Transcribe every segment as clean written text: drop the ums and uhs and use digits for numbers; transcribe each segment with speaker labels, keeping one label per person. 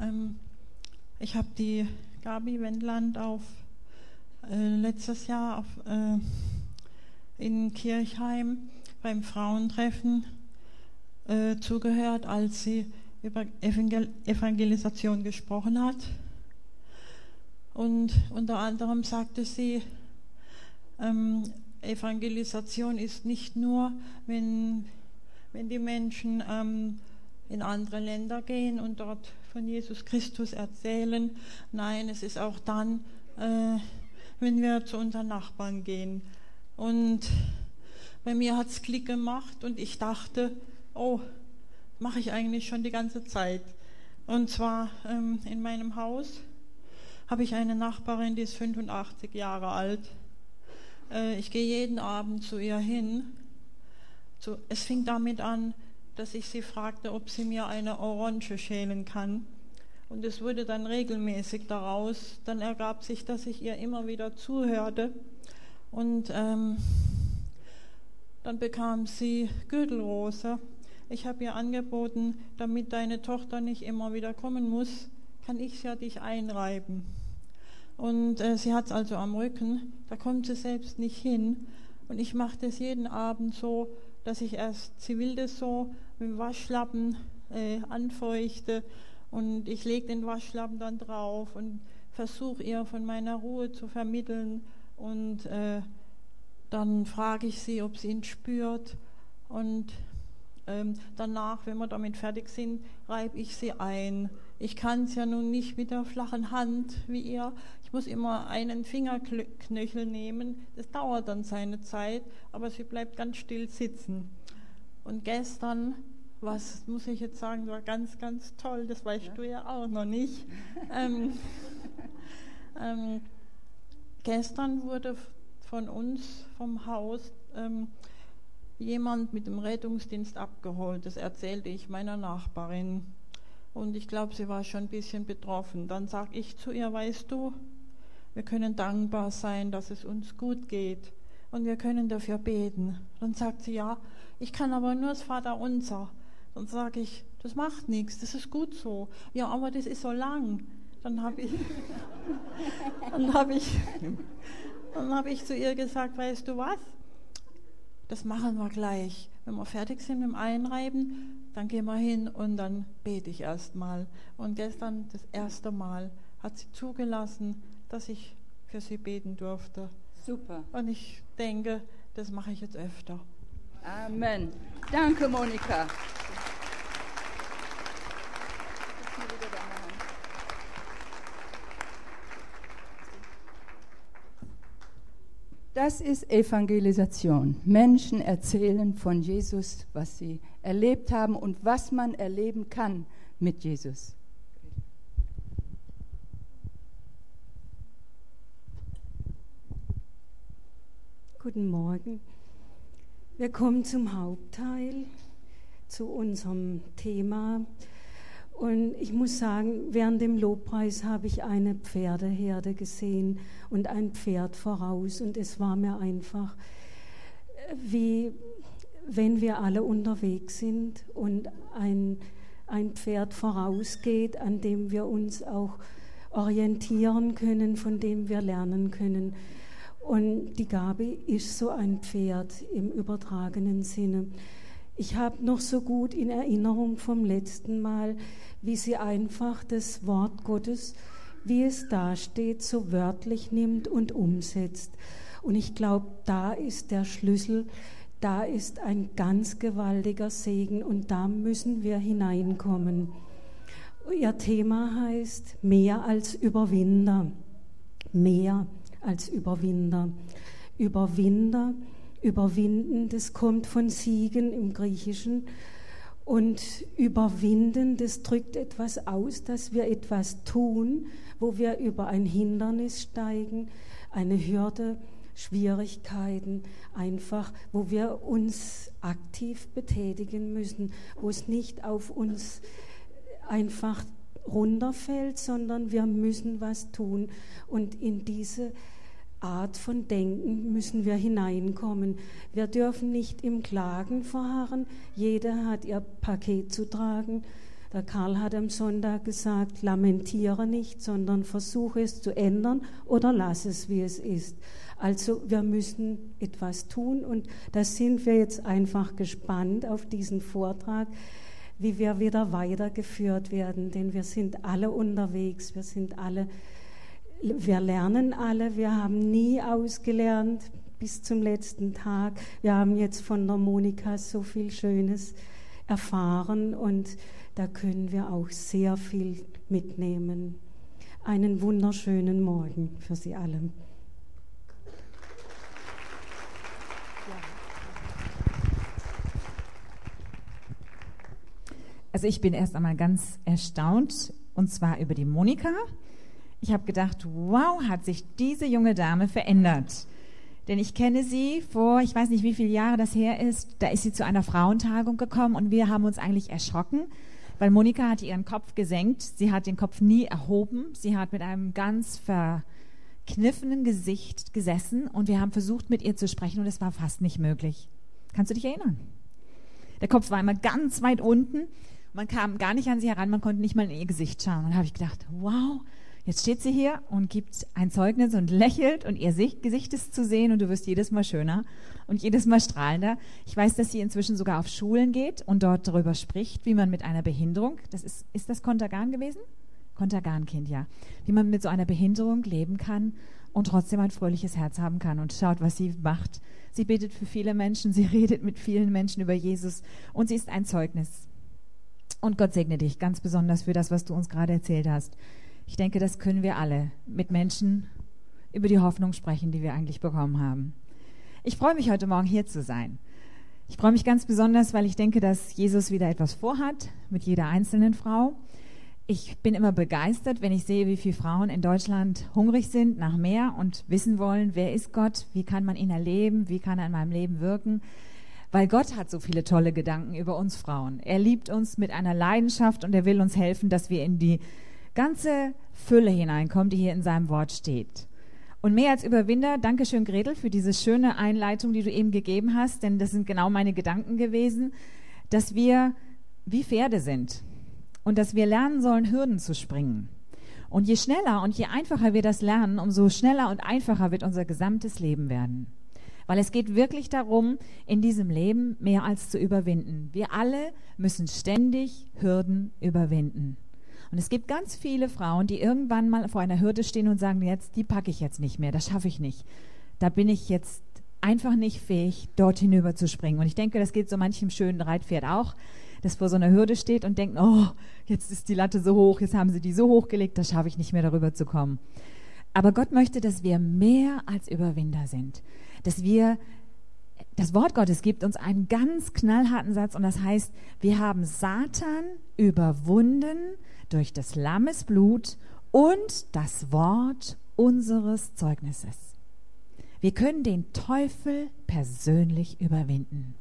Speaker 1: Ich habe die Gabi Wendland letztes Jahr in Kirchheim beim Frauentreffen zugehört, als sie über Evangelisation gesprochen hat. Und unter anderem sagte sie, Evangelisation ist nicht nur, wenn die Menschen in andere Länder gehen und dort von Jesus Christus erzählen. Nein, es ist auch dann, wenn wir zu unseren Nachbarn gehen. Und bei mir hat es Klick gemacht und ich dachte, oh, mache ich eigentlich schon die ganze Zeit. Und zwar in meinem Haus habe ich eine Nachbarin, die ist 85 Jahre alt. Ich gehe jeden Abend zu ihr hin. Es fing damit an, dass ich sie fragte, ob sie mir eine Orange schälen kann. Und es wurde dann regelmäßig daraus. Dann ergab sich, dass ich ihr immer wieder zuhörte. Und dann bekam sie Gürtelrose. Ich habe ihr angeboten, damit deine Tochter nicht immer wieder kommen muss, kann ich ja dich einreiben. Und sie hat es also am Rücken, da kommt sie selbst nicht hin. Und ich mache das jeden Abend so, dass sie will das so mit dem Waschlappen anfeuchte und ich lege den Waschlappen dann drauf und versuche ihr von meiner Ruhe zu vermitteln. Und dann frage ich sie, ob sie ihn spürt. Und danach, wenn wir damit fertig sind, reibe ich sie ein. Ich kann es ja nun nicht mit der flachen Hand wie ihr. Ich muss immer einen Fingerknöchel nehmen. Das dauert dann seine Zeit, aber sie bleibt ganz still sitzen. Und gestern, was muss ich jetzt sagen, war ganz, ganz toll. Das weißt du ja auch noch nicht. Gestern wurde von uns, vom Haus, jemand mit dem Rettungsdienst abgeholt. Das erzählte ich meiner Nachbarin. Und ich glaube, sie war schon ein bisschen betroffen. Dann sage ich zu ihr, weißt du, wir können dankbar sein, dass es uns gut geht. Und wir können dafür beten. Dann sagt sie, ja, ich kann aber nur das Vaterunser. Dann sage ich, das macht nichts, das ist gut so. Ja, aber das ist so lang. Dann habe ich zu ihr gesagt, weißt du was? Das machen wir gleich. Wenn wir fertig sind mit dem Einreiben, dann gehen wir hin und dann bete ich erstmal. Und gestern das erste Mal hat sie zugelassen, dass ich für sie beten durfte.
Speaker 2: Super.
Speaker 1: Und ich denke, das mache ich jetzt öfter.
Speaker 2: Amen. Danke, Monika. Das ist Evangelisation. Menschen erzählen von Jesus, was sie erlebt haben und was man erleben kann mit Jesus.
Speaker 3: Guten Morgen. Wir kommen zum Hauptteil, zu unserem Thema. Und ich muss sagen, während dem Lobpreis habe ich eine Pferdeherde gesehen und ein Pferd voraus. Und es war mir einfach, wie wenn wir alle unterwegs sind und ein Pferd vorausgeht, an dem wir uns auch orientieren können, von dem wir lernen können. Und die Gabi ist so ein Pferd im übertragenen Sinne. Ich habe noch so gut in Erinnerung vom letzten Mal, wie sie einfach das Wort Gottes, wie es da steht, so wörtlich nimmt und umsetzt. Und ich glaube, da ist der Schlüssel, da ist ein ganz gewaltiger Segen und da müssen wir hineinkommen. Ihr Thema heißt mehr als Überwinder. Mehr als Überwinder. Überwinder, überwinden, das kommt von Siegen im Griechischen. Und überwinden, das drückt etwas aus, dass wir etwas tun, wo wir über ein Hindernis steigen, eine Hürde, Schwierigkeiten, einfach, wo wir uns aktiv betätigen müssen, wo es nicht auf uns einfach runterfällt, sondern wir müssen was tun. Und in diese Art von Denken müssen wir hineinkommen. Wir dürfen nicht im Klagen verharren, jeder hat ihr Paket zu tragen, Der Karl hat am Sonntag gesagt, lamentiere nicht, sondern versuche es zu ändern oder lass es, wie es ist. Also wir müssen etwas tun und da sind wir jetzt einfach gespannt auf diesen Vortrag, wie wir wieder weitergeführt werden, denn wir sind alle unterwegs, wir lernen alle, wir haben nie ausgelernt bis zum letzten Tag. Wir haben jetzt von der Monika so viel Schönes erfahren und da können wir auch sehr viel mitnehmen. Einen wunderschönen Morgen für Sie alle.
Speaker 4: Also ich bin erst einmal ganz erstaunt, und zwar über die Monika. Ich habe gedacht, wow, hat sich diese junge Dame verändert. Denn ich kenne sie vor, ich weiß nicht, wie viele Jahre das her ist, da ist sie zu einer Frauentagung gekommen und wir haben uns eigentlich erschrocken, weil Monika hatte ihren Kopf gesenkt, sie hat den Kopf nie erhoben, sie hat mit einem ganz verkniffenen Gesicht gesessen und wir haben versucht, mit ihr zu sprechen und es war fast nicht möglich. Kannst du dich erinnern? Der Kopf war immer ganz weit unten, man kam gar nicht an sie heran, man konnte nicht mal in ihr Gesicht schauen. Und da habe ich gedacht, wow, jetzt steht sie hier und gibt ein Zeugnis und lächelt und ihr Gesicht ist zu sehen und du wirst jedes Mal schöner und jedes Mal strahlender. Ich weiß, dass sie inzwischen sogar auf Schulen geht und dort darüber spricht, wie man mit einer Behinderung, ist das Kontergan gewesen? Kontergan-Kind, ja. Wie man mit so einer Behinderung leben kann und trotzdem ein fröhliches Herz haben kann und schaut, was sie macht. Sie betet für viele Menschen, sie redet mit vielen Menschen über Jesus und sie ist ein Zeugnis. Und Gott segne dich ganz besonders für das, was du uns gerade erzählt hast. Ich denke, das können wir alle mit Menschen über die Hoffnung sprechen, die wir eigentlich bekommen haben. Ich freue mich, heute Morgen hier zu sein. Ich freue mich ganz besonders, weil ich denke, dass Jesus wieder etwas vorhat mit jeder einzelnen Frau. Ich bin immer begeistert, wenn ich sehe, wie viele Frauen in Deutschland hungrig sind nach mehr und wissen wollen, wer ist Gott, wie kann man ihn erleben, wie kann er in meinem Leben wirken. Weil Gott hat so viele tolle Gedanken über uns Frauen. Er liebt uns mit einer Leidenschaft und er will uns helfen, dass wir in die ganze Fülle hineinkommen, die hier in seinem Wort steht. Und mehr als Überwinder, Dankeschön Gretel für diese schöne Einleitung, die du eben gegeben hast, denn das sind genau meine Gedanken gewesen, dass wir wie Pferde sind und dass wir lernen sollen, Hürden zu springen. Und je schneller und je einfacher wir das lernen, umso schneller und einfacher wird unser gesamtes Leben werden. Weil es geht wirklich darum, in diesem Leben mehr als zu überwinden. Wir alle müssen ständig Hürden überwinden. Und es gibt ganz viele Frauen, die irgendwann mal vor einer Hürde stehen und sagen, jetzt, die packe ich jetzt nicht mehr, das schaffe ich nicht. Da bin ich jetzt einfach nicht fähig, dort hinüber zu springen. Und ich denke, das geht so manchem schönen Reitpferd auch, das vor so einer Hürde steht und denkt, oh, jetzt ist die Latte so hoch, jetzt haben sie die so hochgelegt, das schaffe ich nicht mehr, darüber zu kommen. Aber Gott möchte, dass wir mehr als Überwinder sind. Dass wir, das Wort Gottes gibt uns einen ganz knallharten Satz und das heißt, wir haben Satan überwunden durch des Lammes Blut und das Wort unseres Zeugnisses. Wir können den Teufel persönlich überwinden.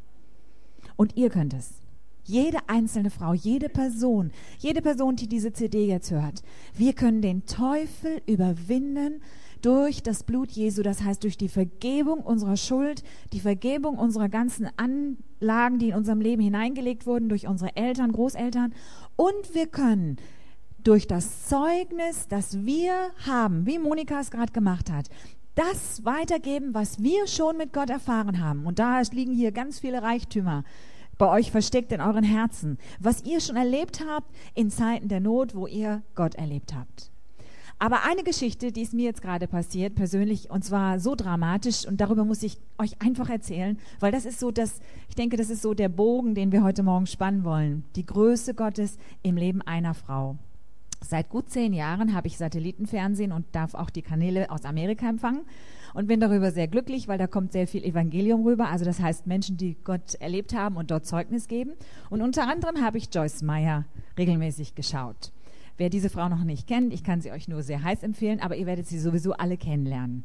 Speaker 4: Und ihr könnt es. Jede einzelne Frau, jede Person, die diese CD jetzt hört. Wir können den Teufel überwinden durch das Blut Jesu, das heißt durch die Vergebung unserer Schuld, die Vergebung unserer ganzen Anlagen, die in unserem Leben hineingelegt wurden, durch unsere Eltern, Großeltern. Und wir können durch das Zeugnis, das wir haben, wie Monika es gerade gemacht hat, das weitergeben, was wir schon mit Gott erfahren haben. Und da liegen hier ganz viele Reichtümer bei euch versteckt in euren Herzen, was ihr schon erlebt habt in Zeiten der Not, wo ihr Gott erlebt habt. Aber eine Geschichte, die ist mir jetzt gerade passiert, persönlich, und zwar so dramatisch, und darüber muss ich euch einfach erzählen, weil das ist so ich denke, das ist so der Bogen, den wir heute Morgen spannen wollen. Die Größe Gottes im Leben einer Frau. Seit gut 10 Jahren habe ich Satellitenfernsehen und darf auch die Kanäle aus Amerika empfangen und bin darüber sehr glücklich, weil da kommt sehr viel Evangelium rüber, also das heißt Menschen, die Gott erlebt haben und dort Zeugnis geben. Und unter anderem habe ich Joyce Meyer regelmäßig geschaut. Wer diese Frau noch nicht kennt, ich kann sie euch nur sehr heiß empfehlen, aber ihr werdet sie sowieso alle kennenlernen.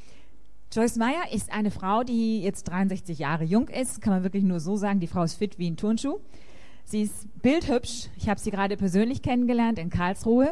Speaker 4: Joyce Meyer ist eine Frau, die jetzt 63 Jahre jung ist, kann man wirklich nur so sagen, die Frau ist fit wie ein Turnschuh. Sie ist bildhübsch, ich habe sie gerade persönlich kennengelernt in Karlsruhe.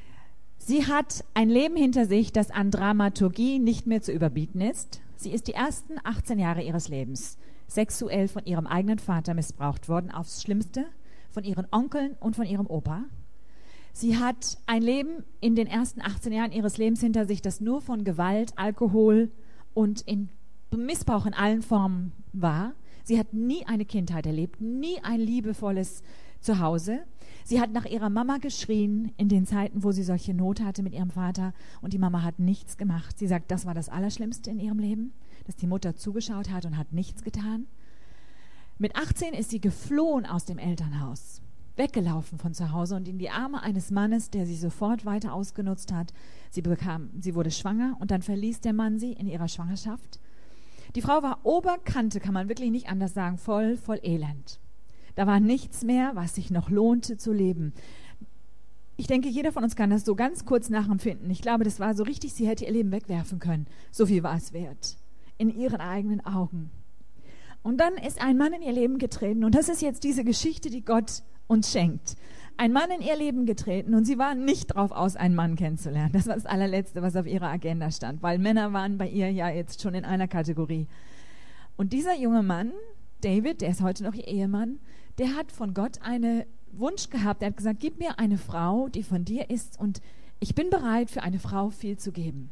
Speaker 4: Sie hat ein Leben hinter sich, das an Dramaturgie nicht mehr zu überbieten ist. Sie ist die ersten 18 Jahre ihres Lebens sexuell von ihrem eigenen Vater missbraucht worden, aufs Schlimmste, von ihren Onkeln und von ihrem Opa. Sie hat ein Leben in den ersten 18 Jahren ihres Lebens hinter sich, das nur von Gewalt, Alkohol und Missbrauch in allen Formen war. Sie hat nie eine Kindheit erlebt, nie ein liebevolles Zuhause. Sie hat nach ihrer Mama geschrien in den Zeiten, wo sie solche Not hatte mit ihrem Vater, und die Mama hat nichts gemacht. Sie sagt, das war das Allerschlimmste in ihrem Leben, dass die Mutter zugeschaut hat und hat nichts getan. Mit 18 ist sie geflohen aus dem Elternhaus, weggelaufen von zu Hause und in die Arme eines Mannes, der sie sofort weiter ausgenutzt hat. Sie wurde schwanger und dann verließ der Mann sie in ihrer Schwangerschaft. Die Frau war Oberkante, kann man wirklich nicht anders sagen, voll Elend. Da war nichts mehr, was sich noch lohnte zu leben. Ich denke, jeder von uns kann das so ganz kurz nachempfinden. Ich glaube, das war so richtig, sie hätte ihr Leben wegwerfen können. So viel war es wert. In ihren eigenen Augen. Und dann ist ein Mann in ihr Leben getreten. Und das ist jetzt diese Geschichte, die Gott uns schenkt. Ein Mann in ihr Leben getreten und sie war nicht drauf aus, einen Mann kennenzulernen. Das war das allerletzte, was auf ihrer Agenda stand, weil Männer waren bei ihr ja jetzt schon in einer Kategorie. Und dieser junge Mann, David, der ist heute noch ihr Ehemann, der hat von Gott einen Wunsch gehabt. Er hat gesagt, gib mir eine Frau, die von dir ist, und ich bin bereit, für eine Frau viel zu geben.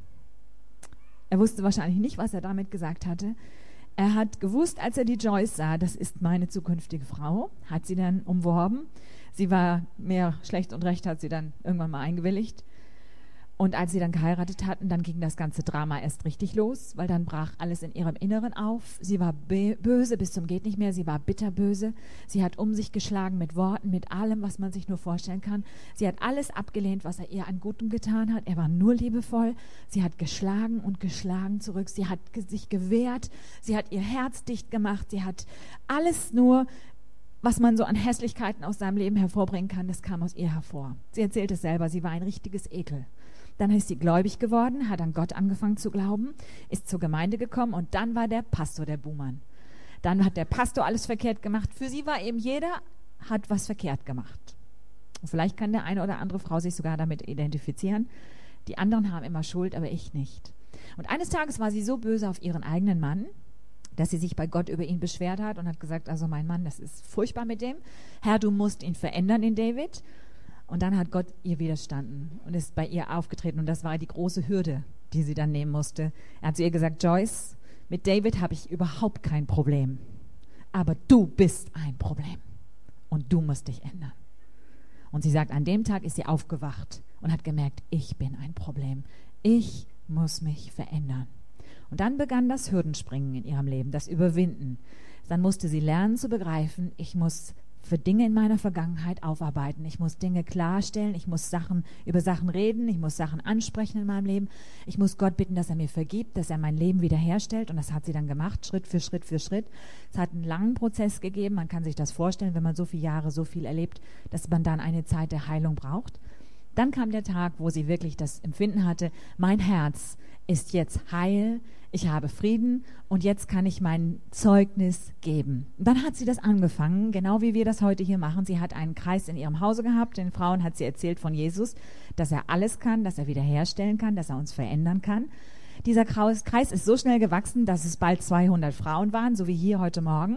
Speaker 4: Er wusste wahrscheinlich nicht, was er damit gesagt hatte. Er hat gewusst, als er die Joyce sah, das ist meine zukünftige Frau, hat sie dann umworben. Sie war mehr schlecht und recht, hat sie dann irgendwann mal eingewilligt. Und als sie dann geheiratet hatten, dann ging das ganze Drama erst richtig los, weil dann brach alles in ihrem Inneren auf. Sie war böse bis zum geht nicht mehr, sie war bitterböse. Sie hat um sich geschlagen mit Worten, mit allem, was man sich nur vorstellen kann. Sie hat alles abgelehnt, was er ihr an Gutem getan hat. Er war nur liebevoll. Sie hat geschlagen und geschlagen zurück. Sie hat sich gewehrt. Sie hat ihr Herz dicht gemacht. Sie hat alles nur, was man so an Hässlichkeiten aus seinem Leben hervorbringen kann, das kam aus ihr hervor. Sie erzählt es selber, sie war ein richtiges Ekel. Dann ist sie gläubig geworden, hat an Gott angefangen zu glauben, ist zur Gemeinde gekommen und dann war der Pastor der Buhmann. Dann hat der Pastor alles verkehrt gemacht. Für sie war eben jeder, hat was verkehrt gemacht. Und vielleicht kann der eine oder andere Frau sich sogar damit identifizieren. Die anderen haben immer Schuld, aber ich nicht. Und eines Tages war sie so böse auf ihren eigenen Mann, dass sie sich bei Gott über ihn beschwert hat und hat gesagt, also mein Mann, das ist furchtbar mit dem. Herr, du musst ihn verändern in David. Und dann hat Gott ihr widerstanden und ist bei ihr aufgetreten. Und das war die große Hürde, die sie dann nehmen musste. Er hat zu ihr gesagt, Joyce, mit David habe ich überhaupt kein Problem. Aber du bist ein Problem. Und du musst dich ändern. Und sie sagt, an dem Tag ist sie aufgewacht und hat gemerkt, ich bin ein Problem. Ich muss mich verändern. Und dann begann das Hürdenspringen in ihrem Leben, das Überwinden. Dann musste sie lernen zu begreifen, ich muss für Dinge in meiner Vergangenheit aufarbeiten. Ich muss Dinge klarstellen, ich muss über Sachen reden, ich muss Sachen ansprechen in meinem Leben. Ich muss Gott bitten, dass er mir vergibt, dass er mein Leben wiederherstellt. Und das hat sie dann gemacht, Schritt für Schritt für Schritt. Es hat einen langen Prozess gegeben. Man kann sich das vorstellen, wenn man so viele Jahre so viel erlebt, dass man dann eine Zeit der Heilung braucht. Dann kam der Tag, wo sie wirklich das Empfinden hatte, mein Herz ist jetzt heil, ich habe Frieden und jetzt kann ich mein Zeugnis geben. Und dann hat sie das angefangen, genau wie wir das heute hier machen. Sie hat einen Kreis in ihrem Hause gehabt, den Frauen hat sie erzählt von Jesus, dass er alles kann, dass er wiederherstellen kann, dass er uns verändern kann. Dieser Kreis ist so schnell gewachsen, dass es bald 200 Frauen waren, so wie hier heute Morgen.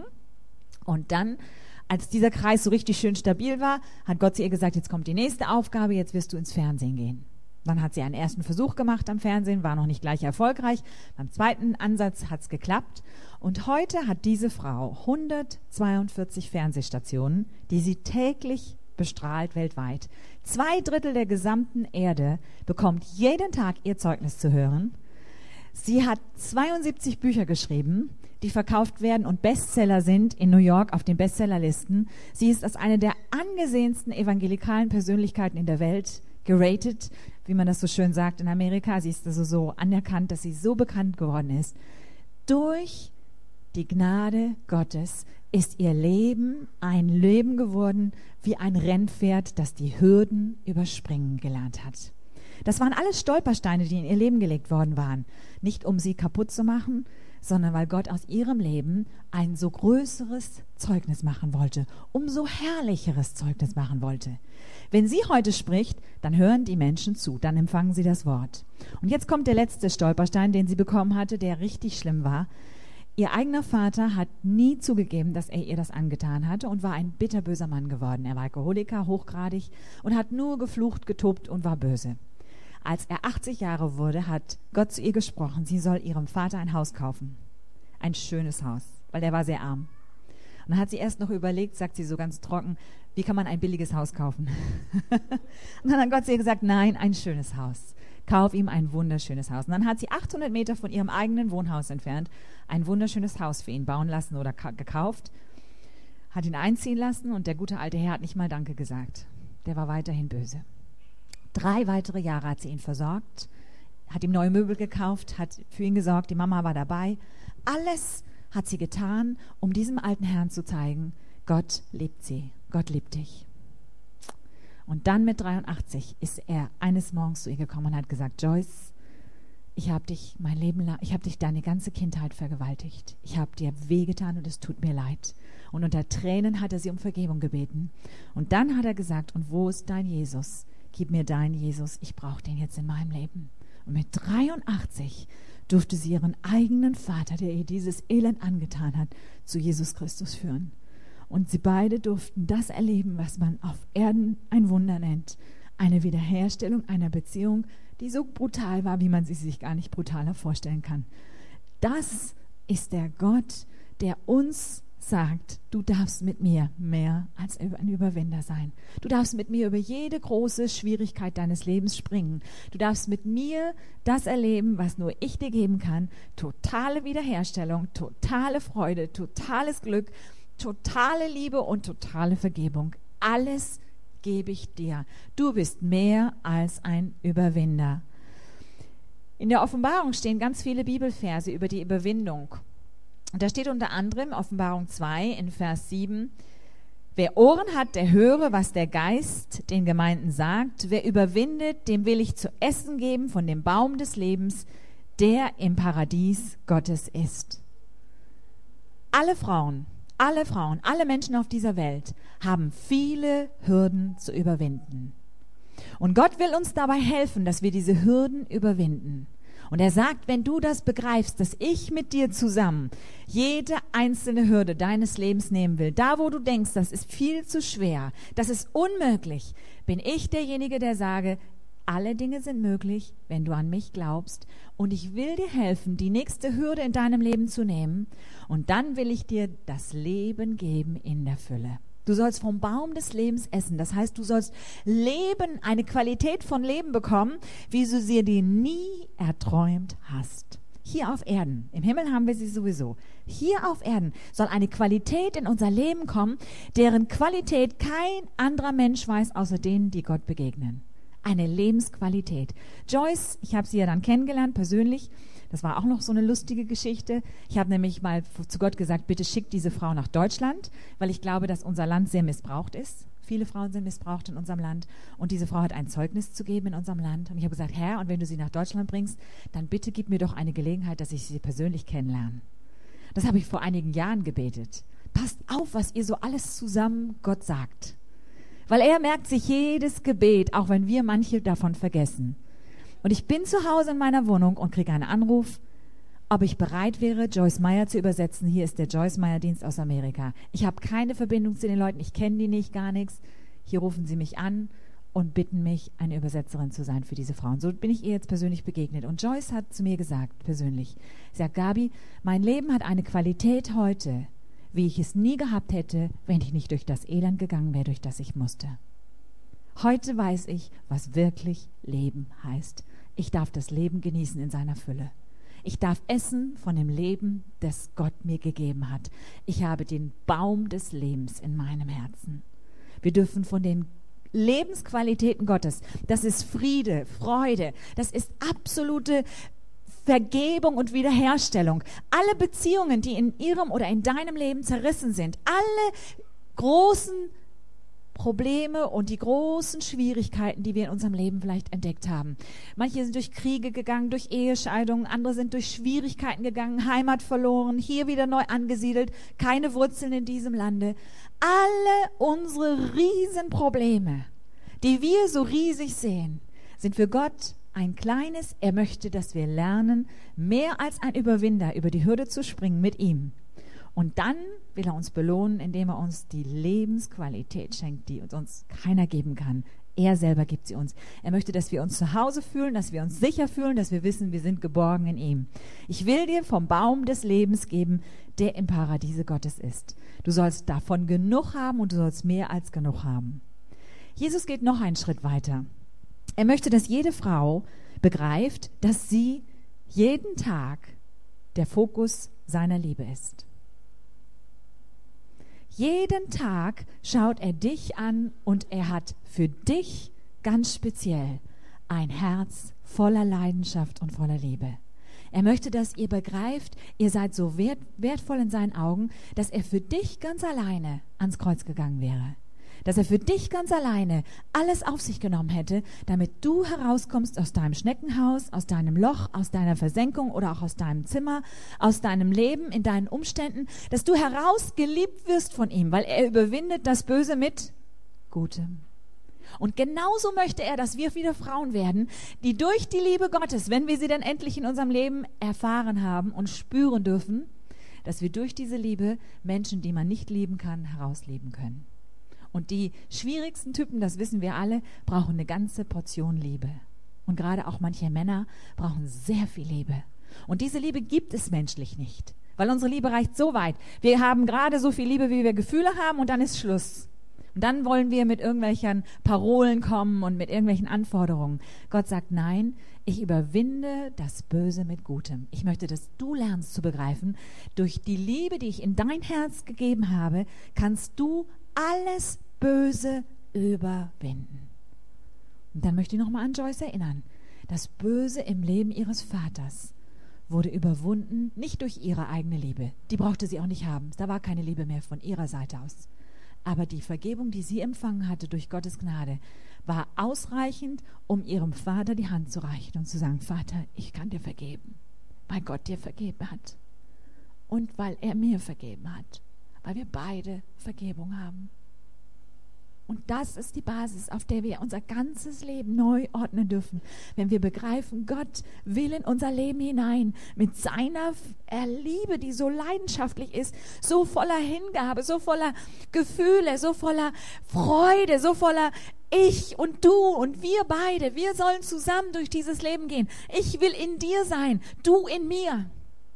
Speaker 4: Und dann, als dieser Kreis so richtig schön stabil war, hat Gott zu ihr gesagt, jetzt kommt die nächste Aufgabe, jetzt wirst du ins Fernsehen gehen. Dann hat sie einen ersten Versuch gemacht am Fernsehen, war noch nicht gleich erfolgreich. Beim zweiten Ansatz hat es geklappt. Und heute hat diese Frau 142 Fernsehstationen, die sie täglich bestrahlt weltweit. 2/3 der gesamten Erde bekommt jeden Tag ihr Zeugnis zu hören. Sie hat 72 Bücher geschrieben, die verkauft werden und Bestseller sind in New York auf den Bestsellerlisten. Sie ist als eine der angesehensten evangelikalen Persönlichkeiten in der Welt geratet, wie man das so schön sagt in Amerika. Sie ist also so anerkannt, dass sie so bekannt geworden ist. Durch die Gnade Gottes ist ihr Leben ein Leben geworden wie ein Rennpferd, das die Hürden überspringen gelernt hat. Das waren alles Stolpersteine, die in ihr Leben gelegt worden waren. Nicht um sie kaputt zu machen, sondern weil Gott aus ihrem Leben ein so größeres Zeugnis machen wollte, umso herrlicheres Zeugnis machen wollte. Wenn sie heute spricht, dann hören die Menschen zu, dann empfangen sie das Wort. Und jetzt kommt der letzte Stolperstein, den sie bekommen hatte, der richtig schlimm war. Ihr eigener Vater hat nie zugegeben, dass er ihr das angetan hatte und war ein bitterböser Mann geworden. Er war Alkoholiker, hochgradig und hat nur geflucht, getobt und war böse. Als er 80 Jahre wurde, hat Gott zu ihr gesprochen, sie soll ihrem Vater ein Haus kaufen. Ein schönes Haus, weil der war sehr arm. Und dann hat sie erst noch überlegt, sagt sie so ganz trocken, wie kann man ein billiges Haus kaufen? Und dann hat Gott zu ihr gesagt, nein, ein schönes Haus. Kauf ihm ein wunderschönes Haus. Und dann hat sie 800 Meter von ihrem eigenen Wohnhaus entfernt ein wunderschönes Haus für ihn bauen lassen oder gekauft, hat ihn einziehen lassen und der gute alte Herr hat nicht mal Danke gesagt. Der war weiterhin böse. 3 weitere Jahre hat sie ihn versorgt, hat ihm neue Möbel gekauft, hat für ihn gesorgt, die Mama war dabei. Alles hat sie getan, um diesem alten Herrn zu zeigen, Gott liebt sie, Gott liebt dich. Und dann mit 83 ist er eines Morgens zu ihr gekommen und hat gesagt, Joyce, ich habe dich mein Leben lang, ich habe dich deine ganze Kindheit vergewaltigt. Ich habe dir wehgetan und es tut mir leid. Und unter Tränen hat er sie um Vergebung gebeten. Und dann hat er gesagt, und wo ist dein Jesus? Gib mir deinen Jesus, ich brauche den jetzt in meinem Leben. Und mit 83 durfte sie ihren eigenen Vater, der ihr dieses Elend angetan hat, zu Jesus Christus führen. Und sie beide durften das erleben, was man auf Erden ein Wunder nennt. Eine Wiederherstellung einer Beziehung, die so brutal war, wie man sie sich gar nicht brutaler vorstellen kann. Das ist der Gott, der uns sagt, du darfst mit mir mehr als ein Überwinder sein. Du darfst mit mir über jede große Schwierigkeit deines Lebens springen. Du darfst mit mir das erleben, was nur ich dir geben kann. Totale Wiederherstellung, totale Freude, totales Glück, totale Liebe und totale Vergebung. Alles gebe ich dir. Du bist mehr als ein Überwinder. In der Offenbarung stehen ganz viele Bibelverse über die Überwindung. Und da steht unter anderem Offenbarung 2 in Vers 7, wer Ohren hat, der höre, was der Geist den Gemeinden sagt. Wer überwindet, dem will ich zu essen geben von dem Baum des Lebens, der im Paradies Gottes ist. Alle Frauen, alle Menschen auf dieser Welt haben viele Hürden zu überwinden. Und Gott will uns dabei helfen, dass wir diese Hürden überwinden. Und er sagt, wenn du das begreifst, dass ich mit dir zusammen jede einzelne Hürde deines Lebens nehmen will, da wo du denkst, das ist viel zu schwer, das ist unmöglich, bin ich derjenige, der sage, alle Dinge sind möglich, wenn du an mich glaubst. Und ich will dir helfen, die nächste Hürde in deinem Leben zu nehmen. Und dann will ich dir das Leben geben in der Fülle. Du sollst vom Baum des Lebens essen. Das heißt, du sollst Leben, eine Qualität von Leben bekommen, wie du sie dir nie erträumt hast. Hier auf Erden. Im Himmel haben wir sie sowieso. Hier auf Erden soll eine Qualität in unser Leben kommen, deren Qualität kein anderer Mensch weiß, außer denen, die Gott begegnen. Eine Lebensqualität. Joyce, ich habe sie ja dann kennengelernt, persönlich. Das war auch noch so eine lustige Geschichte. Ich habe nämlich mal zu Gott gesagt, bitte schick diese Frau nach Deutschland, weil ich glaube, dass unser Land sehr missbraucht ist. Viele Frauen sind missbraucht in unserem Land und diese Frau hat ein Zeugnis zu geben in unserem Land. Und ich habe gesagt, Herr, und wenn du sie nach Deutschland bringst, dann bitte gib mir doch eine Gelegenheit, dass ich sie persönlich kennenlerne. Das habe ich vor einigen Jahren gebetet. Passt auf, was ihr so alles zusammen Gott sagt. Weil er merkt sich jedes Gebet, auch wenn wir manche davon vergessen. Und ich bin zu Hause in meiner Wohnung und kriege einen Anruf, ob ich bereit wäre, Joyce Meyer zu übersetzen. Hier ist der Joyce Meyer Dienst aus Amerika. Ich habe keine Verbindung zu den Leuten, ich kenne die nicht, gar nichts. Hier rufen sie mich an und bitten mich, eine Übersetzerin zu sein für diese Frauen. So bin ich ihr jetzt persönlich begegnet. Und Joyce hat zu mir gesagt, persönlich, sie sagt, Gabi, mein Leben hat eine Qualität heute, wie ich es nie gehabt hätte, wenn ich nicht durch das Elend gegangen wäre, durch das ich musste. Heute weiß ich, was wirklich Leben heißt. Ich darf das Leben genießen in seiner Fülle. Ich darf essen von dem Leben, das Gott mir gegeben hat. Ich habe den Baum des Lebens in meinem Herzen. Wir dürfen von den Lebensqualitäten Gottes, das ist Friede, Freude, das ist absolute Vergebung und Wiederherstellung. Alle Beziehungen, die in ihrem oder in deinem Leben zerrissen sind, alle großen Probleme und die großen Schwierigkeiten, die wir in unserem Leben vielleicht entdeckt haben. Manche sind durch Kriege gegangen, durch Ehescheidungen, andere sind durch Schwierigkeiten gegangen, Heimat verloren, hier wieder neu angesiedelt, keine Wurzeln in diesem Lande. Alle unsere Riesenprobleme, die wir so riesig sehen, sind für Gott ein kleines, er möchte, dass wir lernen, mehr als ein Überwinder über die Hürde zu springen mit ihm. Und dann will er uns belohnen, indem er uns die Lebensqualität schenkt, die uns keiner geben kann. Er selber gibt sie uns. Er möchte, dass wir uns zu Hause fühlen, dass wir uns sicher fühlen, dass wir wissen, wir sind geborgen in ihm. Ich will dir vom Baum des Lebens geben, der im Paradiese Gottes ist. Du sollst davon genug haben und du sollst mehr als genug haben. Jesus geht noch einen Schritt weiter. Er möchte, dass jede Frau begreift, dass sie jeden Tag der Fokus seiner Liebe ist. Jeden Tag schaut er dich an und er hat für dich ganz speziell ein Herz voller Leidenschaft und voller Liebe. Er möchte, dass ihr begreift, ihr seid so wertvoll in seinen Augen, dass er für dich ganz alleine ans Kreuz gegangen wäre. Dass er für dich ganz alleine alles auf sich genommen hätte, damit du herauskommst aus deinem Schneckenhaus, aus deinem Loch, aus deiner Versenkung oder auch aus deinem Zimmer, aus deinem Leben, in deinen Umständen, dass du herausgeliebt wirst von ihm, weil er überwindet das Böse mit Gutem. Und genauso möchte er, dass wir wieder Frauen werden, die durch die Liebe Gottes, wenn wir sie dann endlich in unserem Leben erfahren haben und spüren dürfen, dass wir durch diese Liebe Menschen, die man nicht lieben kann, herausleben können. Und die schwierigsten Typen, das wissen wir alle, brauchen eine ganze Portion Liebe. Und gerade auch manche Männer brauchen sehr viel Liebe. Und diese Liebe gibt es menschlich nicht, weil unsere Liebe reicht so weit. Wir haben gerade so viel Liebe, wie wir Gefühle haben, und dann ist Schluss. Und dann wollen wir mit irgendwelchen Parolen kommen und mit irgendwelchen Anforderungen. Gott sagt, nein, ich überwinde das Böse mit Gutem. Ich möchte, dass du lernst zu begreifen, durch die Liebe, die ich in dein Herz gegeben habe, kannst du alles Böse überwinden. Und dann möchte ich nochmal an Joyce erinnern. Das Böse im Leben ihres Vaters wurde überwunden, nicht durch ihre eigene Liebe. Die brauchte sie auch nicht haben. Da war keine Liebe mehr von ihrer Seite aus. Aber die Vergebung, die sie empfangen hatte durch Gottes Gnade, war ausreichend, um ihrem Vater die Hand zu reichen und zu sagen, Vater, ich kann dir vergeben, weil Gott dir vergeben hat. Und weil er mir vergeben hat. Weil wir beide Vergebung haben. Und das ist die Basis, auf der wir unser ganzes Leben neu ordnen dürfen. Wenn wir begreifen, Gott will in unser Leben hinein mit seiner Liebe, die so leidenschaftlich ist, so voller Hingabe, so voller Gefühle, so voller Freude, so voller ich und du und wir beide. Wir sollen zusammen durch dieses Leben gehen. Ich will in dir sein, du in mir.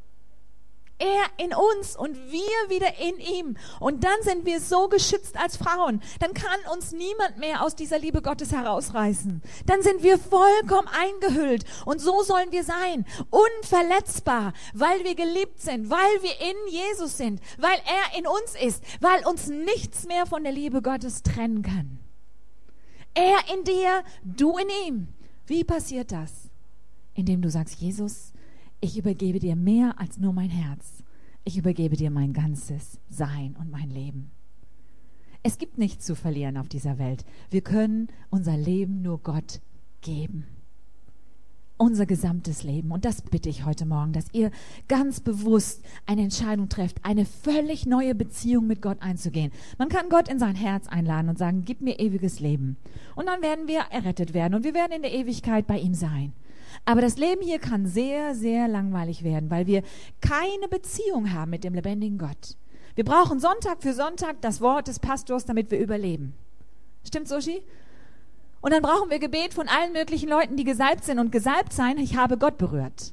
Speaker 4: Er in uns und wir wieder in ihm. Und dann sind wir so geschützt als Frauen. Dann kann uns niemand mehr aus dieser Liebe Gottes herausreißen. Dann sind wir vollkommen eingehüllt. Und so sollen wir sein. Unverletzbar, weil wir geliebt sind, weil wir in Jesus sind, weil er in uns ist, weil uns nichts mehr von der Liebe Gottes trennen kann. Er in dir, du in ihm. Wie passiert das? Indem du sagst, Jesus, ich übergebe dir mehr als nur mein Herz. Ich übergebe dir mein ganzes Sein und mein Leben. Es gibt nichts zu verlieren auf dieser Welt. Wir können unser Leben nur Gott geben. Unser gesamtes Leben. Und das bitte ich heute Morgen, dass ihr ganz bewusst eine Entscheidung trefft, eine völlig neue Beziehung mit Gott einzugehen. Man kann Gott in sein Herz einladen und sagen, gib mir ewiges Leben. Und dann werden wir errettet werden und wir werden in der Ewigkeit bei ihm sein. Aber das Leben hier kann sehr, sehr langweilig werden, weil wir keine Beziehung haben mit dem lebendigen Gott. Wir brauchen Sonntag für Sonntag das Wort des Pastors, damit wir überleben. Stimmt, Soshi? Und dann brauchen wir Gebet von allen möglichen Leuten, die gesalbt sind. Und gesalbt sein, ich habe Gott berührt.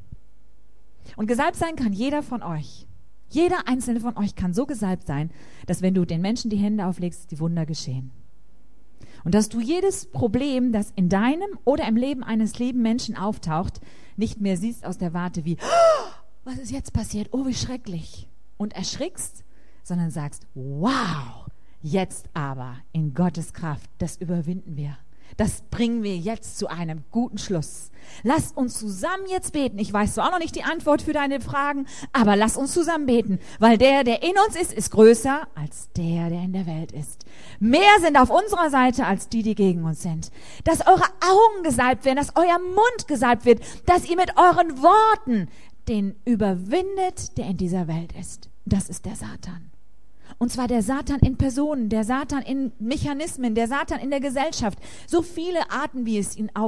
Speaker 4: Und gesalbt sein kann jeder von euch. Jeder einzelne von euch kann so gesalbt sein, dass wenn du den Menschen die Hände auflegst, die Wunder geschehen. Und dass du jedes Problem, das in deinem oder im Leben eines lieben Menschen auftaucht, nicht mehr siehst aus der Warte wie, oh, was ist jetzt passiert? Oh, wie schrecklich. Und erschrickst, sondern sagst, wow, jetzt aber in Gottes Kraft, das überwinden wir. Das bringen wir jetzt zu einem guten Schluss. Lasst uns zusammen jetzt beten. Ich weiß zwar auch noch nicht die Antwort für deine Fragen, aber lass uns zusammen beten, weil der in uns ist größer als der in der Welt ist. Mehr sind auf unserer Seite als die gegen uns sind. Dass eure Augen gesalbt werden, dass euer Mund gesalbt wird, dass ihr mit euren Worten den überwindet, der in dieser Welt ist. Das ist der Satan. Und zwar der Satan in Personen, der Satan in Mechanismen, der Satan in der Gesellschaft. So viele Arten, wie es ihn auf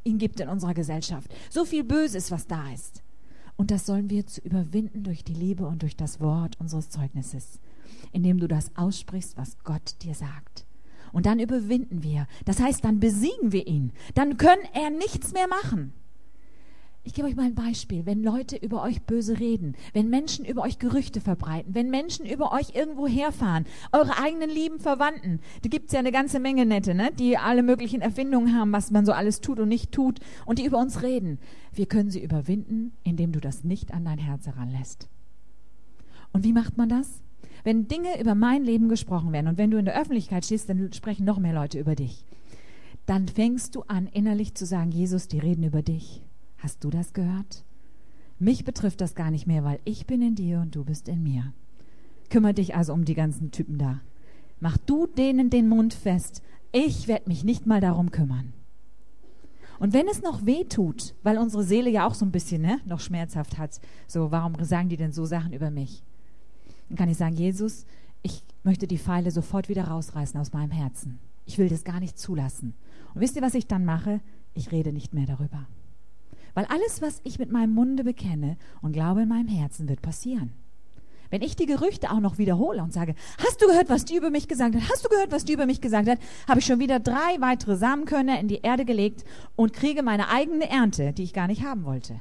Speaker 4: ihn gibt in unserer Gesellschaft. So viel Böses, was da ist. Und das sollen wir zu überwinden durch die Liebe und durch das Wort unseres Zeugnisses, indem du das aussprichst, was Gott dir sagt. Und dann überwinden wir. Das heißt, dann besiegen wir ihn. Dann kann er nichts mehr machen. Ich gebe euch mal ein Beispiel. Wenn Leute über euch böse reden, wenn Menschen über euch Gerüchte verbreiten, wenn Menschen über euch irgendwo herfahren, eure eigenen lieben Verwandten, da gibt es ja eine ganze Menge Nette, ne, die alle möglichen Erfindungen haben, was man so alles tut und nicht tut und die über uns reden. Wir können sie überwinden, indem du das nicht an dein Herz heranlässt. Und wie macht man das? Wenn Dinge über mein Leben gesprochen werden und wenn du in der Öffentlichkeit stehst, dann sprechen noch mehr Leute über dich. Dann fängst du an, innerlich zu sagen, Jesus, die reden über dich. Hast du das gehört? Mich betrifft das gar nicht mehr, weil ich bin in dir und du bist in mir. Kümmere dich also um die ganzen Typen da. Mach du denen den Mund fest. Ich werde mich nicht mal darum kümmern. Und wenn es noch weh tut, weil unsere Seele ja auch so ein bisschen noch schmerzhaft hat, so, warum sagen die denn so Sachen über mich? Dann kann ich sagen, Jesus, ich möchte die Pfeile sofort wieder rausreißen aus meinem Herzen. Ich will das gar nicht zulassen. Und wisst ihr, was ich dann mache? Ich rede nicht mehr darüber. Weil alles, was ich mit meinem Munde bekenne und glaube in meinem Herzen, wird passieren. Wenn ich die Gerüchte auch noch wiederhole und sage, hast du gehört, was die über mich gesagt hat? Hast du gehört, was die über mich gesagt hat? Habe ich schon wieder 3 weitere Samenkörner in die Erde gelegt und kriege meine eigene Ernte, die ich gar nicht haben wollte.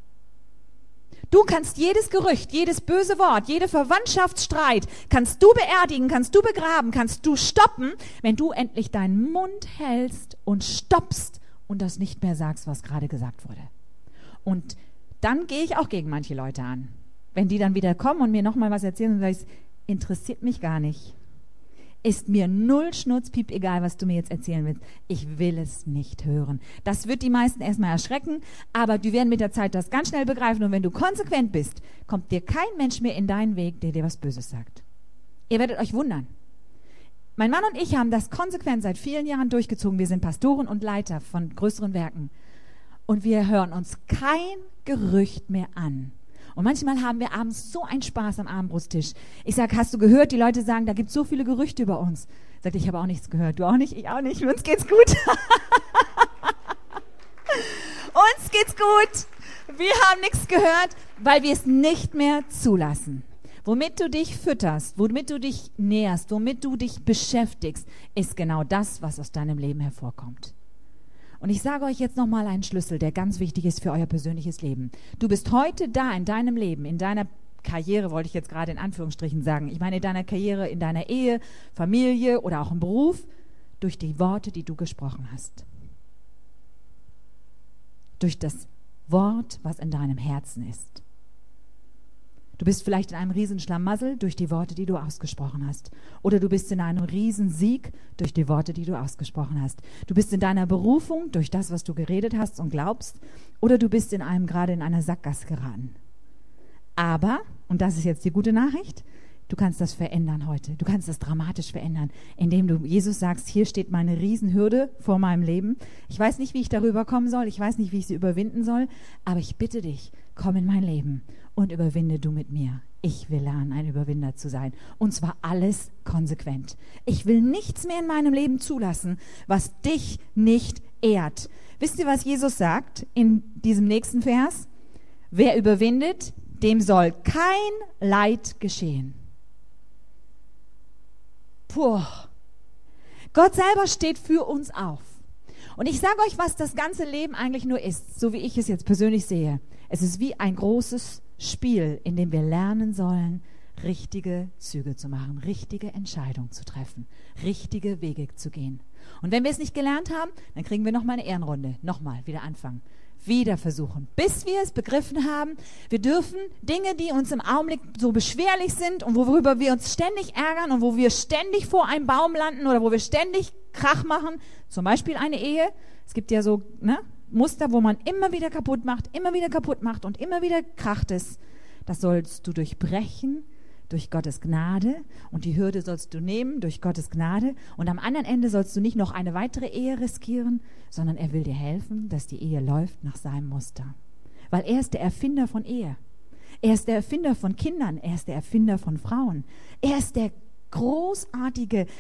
Speaker 4: Du kannst jedes Gerücht, jedes böse Wort, jede Verwandtschaftsstreit, kannst du beerdigen, kannst du begraben, kannst du stoppen, wenn du endlich deinen Mund hältst und stoppst und das nicht mehr sagst, was gerade gesagt wurde. Und dann gehe ich auch gegen manche Leute an. Wenn die dann wieder kommen und mir nochmal was erzählen, dann sage ich, interessiert mich gar nicht. Ist mir null Schnurzpiep egal, was du mir jetzt erzählen willst. Ich will es nicht hören. Das wird die meisten erstmal erschrecken, aber die werden mit der Zeit das ganz schnell begreifen. Und wenn du konsequent bist, kommt dir kein Mensch mehr in deinen Weg, der dir was Böses sagt. Ihr werdet euch wundern. Mein Mann und ich haben das konsequent seit vielen Jahren durchgezogen. Wir sind Pastoren und Leiter von größeren Werken. Und wir hören uns kein Gerücht mehr an. Und manchmal haben wir abends so einen Spaß am Abendbrotstisch. Ich sage, hast du gehört? Die Leute sagen, da gibt es so viele Gerüchte über uns. Sagt, ich habe auch nichts gehört. Du auch nicht? Ich auch nicht. Uns geht's gut. Uns geht's gut. Wir haben nichts gehört, weil wir es nicht mehr zulassen. Womit du dich fütterst, womit du dich nährst, womit du dich beschäftigst, ist genau das, was aus deinem Leben hervorkommt. Und ich sage euch jetzt nochmal einen Schlüssel, der ganz wichtig ist für euer persönliches Leben. Du bist heute da in deinem Leben, in deiner Karriere, wollte ich jetzt gerade in Anführungsstrichen sagen. Ich meine in deiner Karriere, in deiner Ehe, Familie oder auch im Beruf, durch die Worte, die du gesprochen hast. Durch das Wort, was in deinem Herzen ist. Du bist vielleicht in einem Riesenschlamassel durch die Worte, die du ausgesprochen hast. Oder du bist in einem Riesensieg durch die Worte, die du ausgesprochen hast. Du bist in deiner Berufung durch das, was du geredet hast und glaubst. Oder du bist gerade in einer Sackgasse geraten. Aber, und das ist jetzt die gute Nachricht, du kannst das verändern heute. Du kannst das dramatisch verändern, indem du Jesus sagst, hier steht meine Riesenhürde vor meinem Leben. Ich weiß nicht, wie ich darüber kommen soll. Ich weiß nicht, wie ich sie überwinden soll. Aber ich bitte dich, komm in mein Leben und überwinde du mit mir. Ich will lernen, ein Überwinder zu sein. Und zwar alles konsequent. Ich will nichts mehr in meinem Leben zulassen, was dich nicht ehrt. Wisst ihr, was Jesus sagt in diesem nächsten Vers? Wer überwindet, dem soll kein Leid geschehen. Puh. Gott selber steht für uns auf. Und ich sage euch, was das ganze Leben eigentlich nur ist, so wie ich es jetzt persönlich sehe. Es ist wie ein großes Spiel, in dem wir lernen sollen, richtige Züge zu machen, richtige Entscheidungen zu treffen, richtige Wege zu gehen. Und wenn wir es nicht gelernt haben, dann kriegen wir nochmal eine Ehrenrunde. Nochmal, wieder anfangen. Wieder versuchen, bis wir es begriffen haben. Wir dürfen Dinge, die uns im Augenblick so beschwerlich sind und worüber wir uns ständig ärgern und wo wir ständig vor einem Baum landen oder wo wir ständig Krach machen, zum Beispiel eine Ehe. Es gibt ja so Muster, wo man immer wieder kaputt macht und immer wieder kracht es. Das sollst du durchbrechen durch Gottes Gnade und die Hürde sollst du nehmen durch Gottes Gnade und am anderen Ende sollst du nicht noch eine weitere Ehe riskieren, sondern er will dir helfen, dass die Ehe läuft nach seinem Muster. Weil er ist der Erfinder von Ehe. Er ist der Erfinder von Kindern. Er ist der Erfinder von Frauen. Er ist der großartige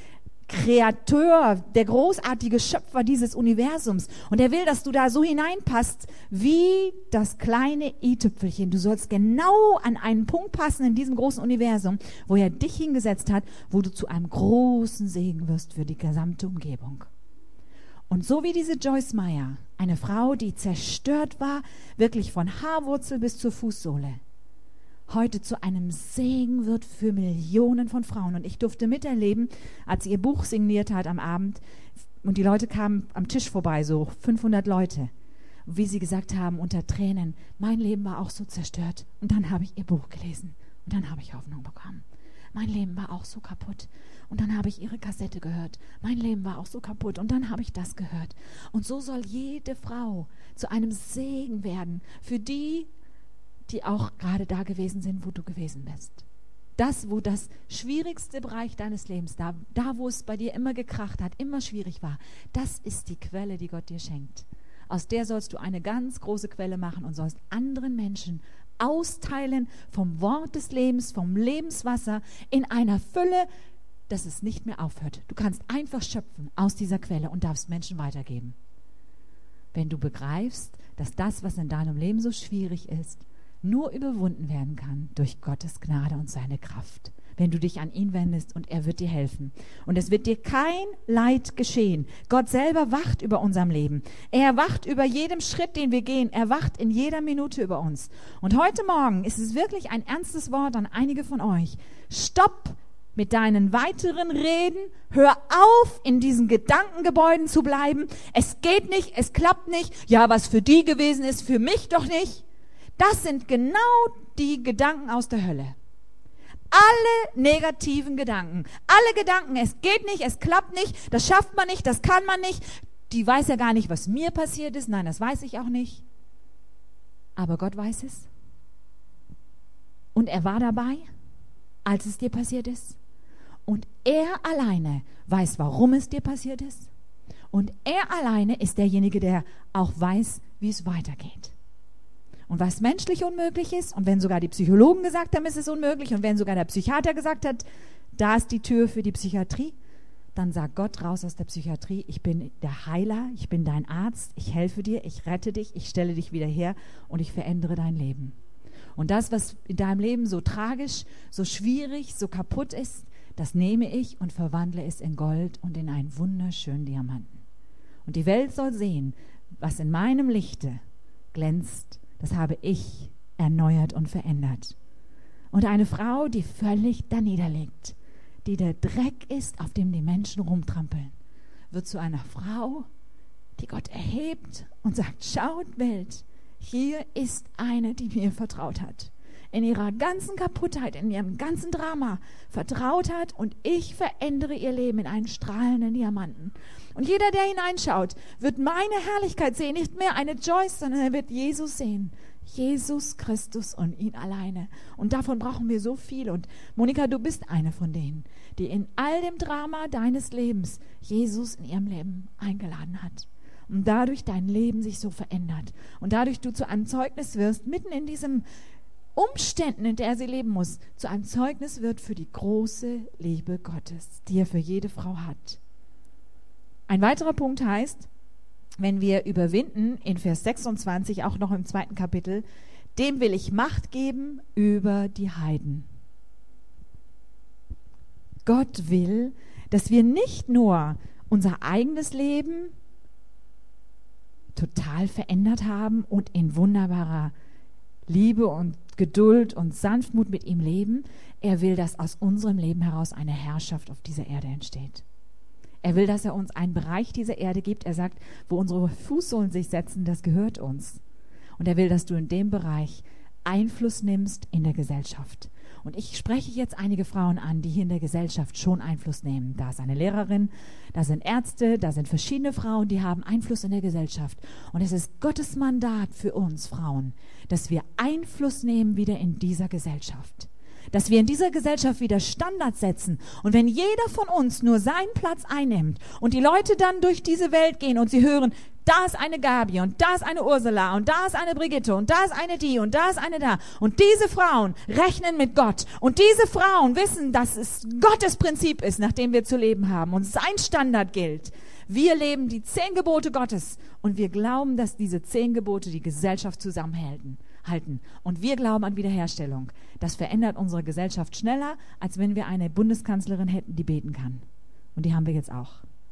Speaker 4: Kreator, der großartige Schöpfer dieses Universums. Und er will, dass du da so hineinpasst wie das kleine i-Tüpfelchen. Du sollst genau an einen Punkt passen in diesem großen Universum, wo er dich hingesetzt hat, wo du zu einem großen Segen wirst für die gesamte Umgebung. Und so wie diese Joyce Meyer, eine Frau, die zerstört war, wirklich von Haarwurzel bis zur Fußsohle, heute zu einem Segen wird für Millionen von Frauen. Und ich durfte miterleben, als sie ihr Buch signiert hat am Abend und die Leute kamen am Tisch vorbei, so 500 Leute, wie sie gesagt haben unter Tränen, mein Leben war auch so zerstört. Und dann habe ich ihr Buch gelesen und dann habe ich Hoffnung bekommen. Mein Leben war auch so kaputt. Und dann habe ich ihre Kassette gehört. Mein Leben war auch so kaputt. Und dann habe ich das gehört. Und so soll jede Frau zu einem Segen werden für die, die auch gerade da gewesen sind, wo du gewesen bist. Das, wo das schwierigste Bereich deines Lebens, da wo es bei dir immer gekracht hat, immer schwierig war, das ist die Quelle, die Gott dir schenkt. Aus der sollst du eine ganz große Quelle machen und sollst anderen Menschen austeilen vom Wort des Lebens, vom Lebenswasser in einer Fülle, dass es nicht mehr aufhört. Du kannst einfach schöpfen aus dieser Quelle und darfst Menschen weitergeben. Wenn du begreifst, dass das, was in deinem Leben so schwierig ist, nur überwunden werden kann durch Gottes Gnade und seine Kraft. Wenn du dich an ihn wendest und er wird dir helfen. Und es wird dir kein Leid geschehen. Gott selber wacht über unserem Leben. Er wacht über jedem Schritt, den wir gehen. Er wacht in jeder Minute über uns. Und heute Morgen ist es wirklich ein ernstes Wort an einige von euch. Stopp mit deinen weiteren Reden. Hör auf, in diesen Gedankengebäuden zu bleiben. Es geht nicht, es klappt nicht. Ja, was für die gewesen ist, für mich doch nicht. Das sind genau die Gedanken aus der Hölle. Alle negativen Gedanken, alle Gedanken, es geht nicht, es klappt nicht, das schafft man nicht, das kann man nicht. Die weiß ja gar nicht, was mir passiert ist. Nein, das weiß ich auch nicht. Aber Gott weiß es. Und er war dabei, als es dir passiert ist. Und er alleine weiß, warum es dir passiert ist. Und er alleine ist derjenige, der auch weiß, wie es weitergeht. Und was menschlich unmöglich ist, und wenn sogar die Psychologen gesagt haben, ist es unmöglich, und wenn sogar der Psychiater gesagt hat, da ist die Tür für die Psychiatrie, dann sagt Gott raus aus der Psychiatrie, ich bin der Heiler, ich bin dein Arzt, ich helfe dir, ich rette dich, ich stelle dich wieder her und ich verändere dein Leben. Und das, was in deinem Leben so tragisch, so schwierig, so kaputt ist, das nehme ich und verwandle es in Gold und in einen wunderschönen Diamanten. Und die Welt soll sehen, was in meinem Lichte glänzt. Das habe ich erneuert und verändert. Und eine Frau, die völlig daniederliegt, die der Dreck ist, auf dem die Menschen rumtrampeln, wird zu einer Frau, die Gott erhebt und sagt, schaut Welt, hier ist eine, die mir vertraut hat. In ihrer ganzen Kaputtheit, in ihrem ganzen Drama vertraut hat und ich verändere ihr Leben in einen strahlenden Diamanten. Und jeder, der hineinschaut, wird meine Herrlichkeit sehen, nicht mehr eine Joyce, sondern er wird Jesus sehen. Jesus Christus und ihn alleine. Und davon brauchen wir so viel. Und Monika, du bist eine von denen, die in all dem Drama deines Lebens Jesus in ihrem Leben eingeladen hat. Und dadurch dein Leben sich so verändert. Und dadurch du zu einem Zeugnis wirst, mitten in diesen Umständen, in der sie leben muss, zu einem Zeugnis wird für die große Liebe Gottes, die er für jede Frau hat. Ein weiterer Punkt heißt, wenn wir überwinden, in Vers 26, auch noch im 2. Kapitel, dem will ich Macht geben über die Heiden. Gott will, dass wir nicht nur unser eigenes Leben total verändert haben und in wunderbarer Liebe und Geduld und Sanftmut mit ihm leben. Er will, dass aus unserem Leben heraus eine Herrschaft auf dieser Erde entsteht. Er will, dass er uns einen Bereich dieser Erde gibt. Er sagt, wo unsere Fußsohlen sich setzen, das gehört uns. Und er will, dass du in dem Bereich Einfluss nimmst in der Gesellschaft. Und ich spreche jetzt einige Frauen an, die hier in der Gesellschaft schon Einfluss nehmen. Da ist eine Lehrerin, da sind Ärzte, da sind verschiedene Frauen, die haben Einfluss in der Gesellschaft. Und es ist Gottes Mandat für uns Frauen, dass wir Einfluss nehmen wieder in dieser Gesellschaft. Dass wir in dieser Gesellschaft wieder Standards setzen. Und wenn jeder von uns nur seinen Platz einnimmt und die Leute dann durch diese Welt gehen und sie hören, Da ist eine Gabi und da ist eine Ursula und da ist eine Brigitte und da ist eine die und da ist eine da. Und diese Frauen rechnen mit Gott. Und diese Frauen wissen, dass es Gottes Prinzip ist, nach dem wir zu leben haben und sein Standard gilt. Wir leben die 10 Gebote Gottes und wir glauben, dass diese 10 Gebote die Gesellschaft zusammenhalten. Und wir glauben an Wiederherstellung. Das verändert unsere Gesellschaft schneller, als wenn wir eine Bundeskanzlerin hätten, die beten kann. Und die haben wir jetzt auch.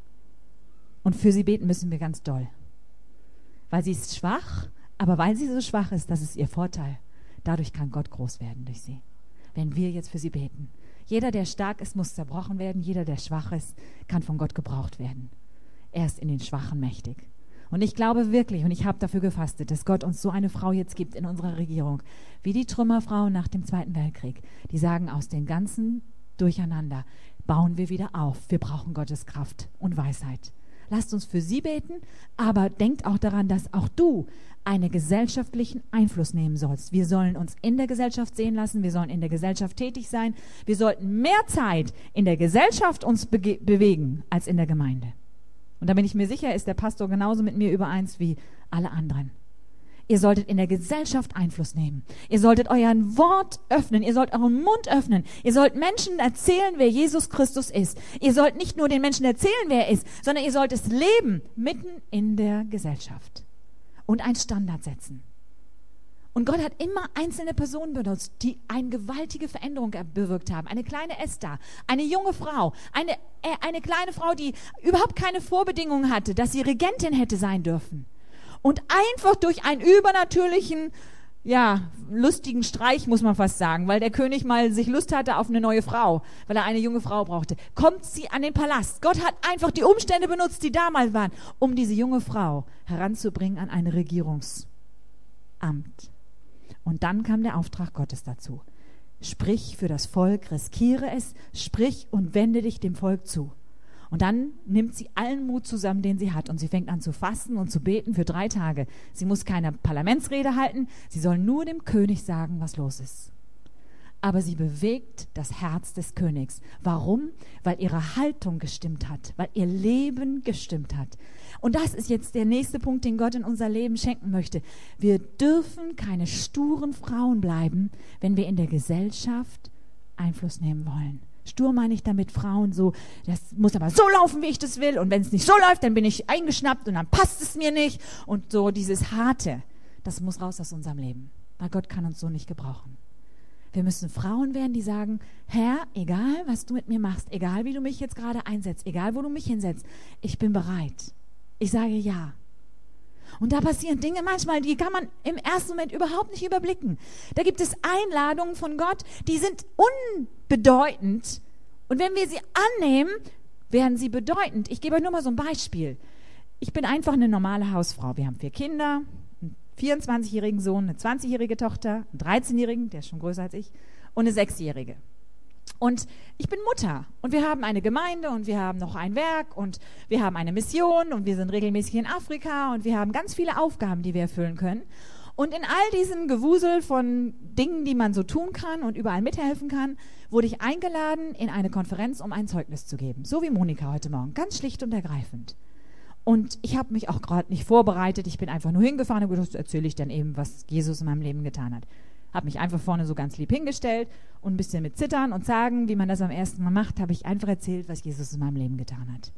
Speaker 4: Und für sie beten müssen wir ganz doll. Weil sie ist schwach, aber weil sie so schwach ist, das ist ihr Vorteil. Dadurch kann Gott groß werden durch sie. Wenn wir jetzt für sie beten. Jeder, der stark ist, muss zerbrochen werden. Jeder, der schwach ist, kann von Gott gebraucht werden. Er ist in den Schwachen mächtig. Und ich glaube wirklich, und ich habe dafür gefastet, dass Gott uns so eine Frau jetzt gibt in unserer Regierung, wie die Trümmerfrauen nach dem Zweiten Weltkrieg, die sagen, aus dem ganzen Durcheinander bauen wir wieder auf. Wir brauchen Gottes Kraft und Weisheit. Lasst uns für sie beten, aber denkt auch daran, dass auch du einen gesellschaftlichen Einfluss nehmen sollst. Wir sollen uns in der Gesellschaft sehen lassen, wir sollen in der Gesellschaft tätig sein. Wir sollten mehr Zeit in der Gesellschaft uns bewegen als in der Gemeinde. Und da bin ich mir sicher, ist der Pastor genauso mit mir übereins wie alle anderen. Ihr solltet in der Gesellschaft Einfluss nehmen. Ihr solltet euren Wort öffnen. Ihr sollt euren Mund öffnen. Ihr sollt Menschen erzählen, wer Jesus Christus ist. Ihr sollt nicht nur den Menschen erzählen, wer er ist, sondern ihr sollt es leben mitten in der Gesellschaft und einen Standard setzen. Und Gott hat immer einzelne Personen benutzt, die eine gewaltige Veränderung bewirkt haben. Eine kleine Esther, eine junge Frau, eine kleine Frau, die überhaupt keine Vorbedingungen hatte, dass sie Regentin hätte sein dürfen. Und einfach durch einen übernatürlichen, lustigen Streich, muss man fast sagen, weil der König mal sich Lust hatte auf eine neue Frau, weil er eine junge Frau brauchte, kommt sie an den Palast. Gott hat einfach die Umstände benutzt, die damals waren, um diese junge Frau heranzubringen an ein Regierungsamt. Und dann kam der Auftrag Gottes dazu. Sprich für das Volk, riskiere es, sprich und wende dich dem Volk zu. Und dann nimmt sie allen Mut zusammen, den sie hat. Und sie fängt an zu fasten und zu beten für 3 Tage. Sie muss keine Parlamentsrede halten. Sie soll nur dem König sagen, was los ist. Aber sie bewegt das Herz des Königs. Warum? Weil ihre Haltung gestimmt hat. Weil ihr Leben gestimmt hat. Und das ist jetzt der nächste Punkt, den Gott in unser Leben schenken möchte. Wir dürfen keine sturen Frauen bleiben, wenn wir in der Gesellschaft Einfluss nehmen wollen. Stur meine ich damit Frauen so, das muss aber so laufen, wie ich das will. Und wenn es nicht so läuft, dann bin ich eingeschnappt und dann passt es mir nicht. Und so dieses Harte, das muss raus aus unserem Leben. Weil Gott kann uns so nicht gebrauchen. Wir müssen Frauen werden, die sagen, Herr, egal was du mit mir machst, egal wie du mich jetzt gerade einsetzt, egal wo du mich hinsetzt, ich bin bereit. Ich sage ja. Und da passieren Dinge manchmal, die kann man im ersten Moment überhaupt nicht überblicken. Da gibt es Einladungen von Gott, die sind unbedeutend. Und wenn wir sie annehmen, werden sie bedeutend. Ich gebe euch nur mal so ein Beispiel. Ich bin einfach eine normale Hausfrau. Wir haben 4 Kinder, einen 24-jährigen Sohn, eine 20-jährige Tochter, einen 13-jährigen, der ist schon größer als ich, und eine 6-jährige. Und ich bin Mutter und wir haben eine Gemeinde und wir haben noch ein Werk und wir haben eine Mission und wir sind regelmäßig in Afrika und wir haben ganz viele Aufgaben, die wir erfüllen können. Und in all diesem Gewusel von Dingen, die man so tun kann und überall mithelfen kann, wurde ich eingeladen in eine Konferenz, um ein Zeugnis zu geben. So wie Monika heute Morgen, ganz schlicht und ergreifend. Und ich habe mich auch gerade nicht vorbereitet, ich bin einfach nur hingefahren und gedacht, erzähle ich dann eben, was Jesus in meinem Leben getan hat. Habe mich einfach vorne so ganz lieb hingestellt und ein bisschen mit Zittern und Sagen, wie man das am ersten Mal macht, habe ich einfach erzählt, was Jesus in meinem Leben getan hat.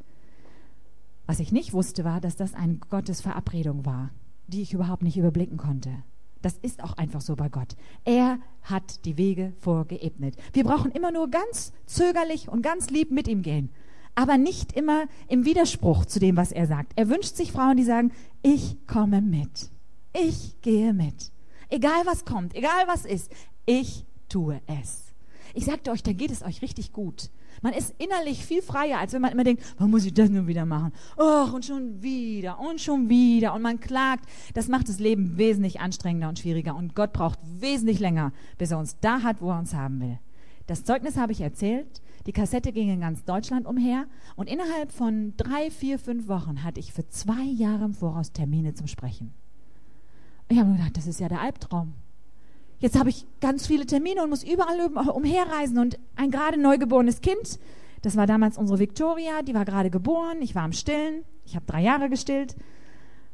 Speaker 4: Was ich nicht wusste, war, dass das eine Gottes Verabredung war, die ich überhaupt nicht überblicken konnte. Das ist auch einfach so bei Gott. Er hat die Wege vorgeebnet. Wir brauchen immer nur ganz zögerlich und ganz lieb mit ihm gehen, aber nicht immer im Widerspruch zu dem, was er sagt. Er wünscht sich Frauen, die sagen, ich komme mit. Ich gehe mit. Egal was kommt, egal was ist, ich tue es. Ich sagte euch, da geht es euch richtig gut. Man ist innerlich viel freier, als wenn man immer denkt, warum muss ich das nur wieder machen? Och, und schon wieder und schon wieder. Und man klagt. Das macht das Leben wesentlich anstrengender und schwieriger. Und Gott braucht wesentlich länger, bis er uns da hat, wo er uns haben will. Das Zeugnis habe ich erzählt. Die Kassette ging in ganz Deutschland umher. Und innerhalb von 3, 4, 5 Wochen hatte ich für 2 Jahre im Voraus Termine zum Sprechen. Ich habe mir gedacht, das ist ja der Albtraum. Jetzt habe ich ganz viele Termine und muss überall umherreisen. Und ein gerade neugeborenes Kind, das war damals unsere Victoria, die war gerade geboren. Ich war am Stillen. Ich habe 3 Jahre gestillt.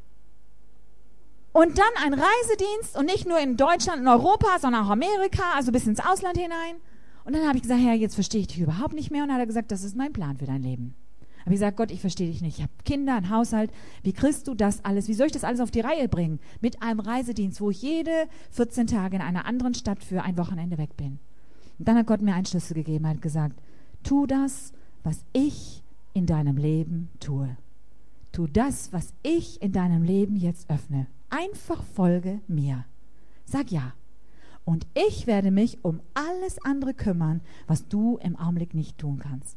Speaker 4: Und dann ein Reisedienst und nicht nur in Deutschland und Europa, sondern auch Amerika, also bis ins Ausland hinein. Und dann habe ich gesagt, Herr, jetzt verstehe ich dich überhaupt nicht mehr. Und dann hat er gesagt, das ist mein Plan für dein Leben. Habe ich gesagt, Gott, ich verstehe dich nicht. Ich habe Kinder, einen Haushalt. Wie kriegst du das alles? Wie soll ich das alles auf die Reihe bringen? Mit einem Reisedienst, wo ich jede 14 Tage in einer anderen Stadt für ein Wochenende weg bin. Und dann hat Gott mir einen Schlüssel gegeben, hat gesagt, tu das, was ich in deinem Leben tue. Tu das, was ich in deinem Leben jetzt öffne. Einfach folge mir. Sag ja. Und ich werde mich um alles andere kümmern, was du im Augenblick nicht tun kannst.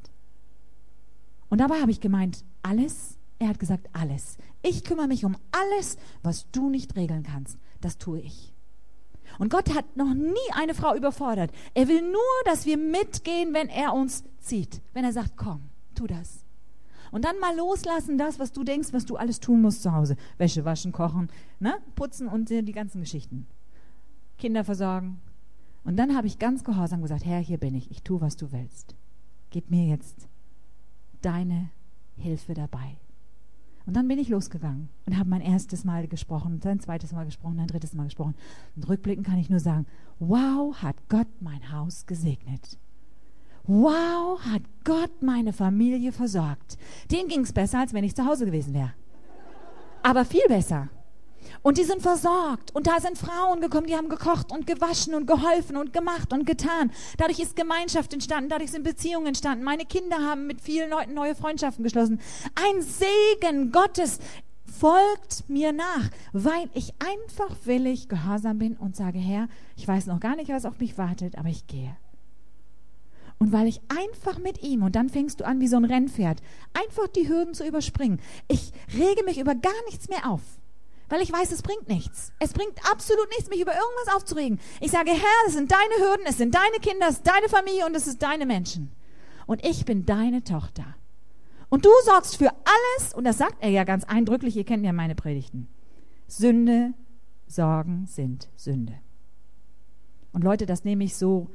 Speaker 4: Und dabei habe ich gemeint, alles? Er hat gesagt, alles. Ich kümmere mich um alles, was du nicht regeln kannst. Das tue ich. Und Gott hat noch nie eine Frau überfordert. Er will nur, dass wir mitgehen, wenn er uns zieht. Wenn er sagt, komm, tu das. Und dann mal loslassen, das, was du denkst, was du alles tun musst zu Hause. Wäsche waschen, kochen, ne? Putzen und die ganzen Geschichten. Kinder versorgen. Und dann habe ich ganz gehorsam gesagt, Herr, hier bin ich. Ich tue, was du willst. Gib mir jetzt deine Hilfe dabei. Und dann bin ich losgegangen und habe mein erstes Mal gesprochen, dann zweites Mal gesprochen, dann drittes Mal gesprochen. Und rückblickend kann ich nur sagen, wow, hat Gott mein Haus gesegnet. Wow, hat Gott meine Familie versorgt. Denen ging es besser, als wenn ich zu Hause gewesen wäre. Aber viel besser. Und die sind versorgt. Und da sind Frauen gekommen, die haben gekocht und gewaschen und geholfen und gemacht und getan. Dadurch ist Gemeinschaft entstanden, dadurch sind Beziehungen entstanden. Meine Kinder haben mit vielen Leuten neue Freundschaften geschlossen. Ein Segen Gottes folgt mir nach, weil ich einfach willig gehorsam bin und sage, Herr, ich weiß noch gar nicht, was auf mich wartet, aber ich gehe. Und weil ich einfach mit ihm, und dann fängst du an wie so ein Rennpferd, einfach die Hürden zu überspringen. Ich rege mich über gar nichts mehr auf. Weil ich weiß, es bringt nichts. Es bringt absolut nichts, mich über irgendwas aufzuregen. Ich sage, Herr, es sind deine Hürden, es sind deine Kinder, es ist deine Familie und es ist deine Menschen. Und ich bin deine Tochter. Und du sorgst für alles, und das sagt er ja ganz eindrücklich, ihr kennt ja meine Predigten. Sünde, Sorgen sind Sünde. Und Leute, das nehme ich so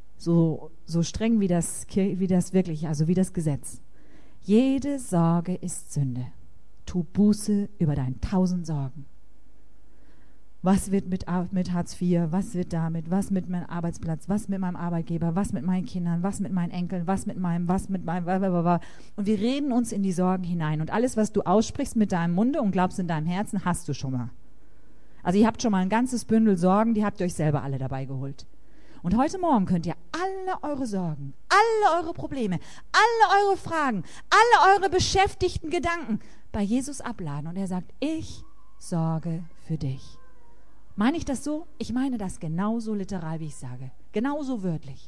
Speaker 4: streng wie das wirklich, also wie das Gesetz. Jede Sorge ist Sünde. Tu Buße über deine 1000 Sorgen. Was wird mit Hartz IV? Was wird damit? Was mit meinem Arbeitsplatz? Was mit meinem Arbeitgeber? Was mit meinen Kindern? Was mit meinen Enkeln? Was mit meinem? Und wir reden uns in die Sorgen hinein. Und alles, was du aussprichst mit deinem Munde und glaubst in deinem Herzen, hast du schon mal. Also ihr habt schon mal ein ganzes Bündel Sorgen, die habt ihr euch selber alle dabei geholt. Und heute Morgen könnt ihr alle eure Sorgen, alle eure Probleme, alle eure Fragen, alle eure beschäftigten Gedanken bei Jesus abladen. Und er sagt, ich sorge für dich. Meine ich das so? Ich meine das genauso literal, wie ich sage. Genauso wörtlich.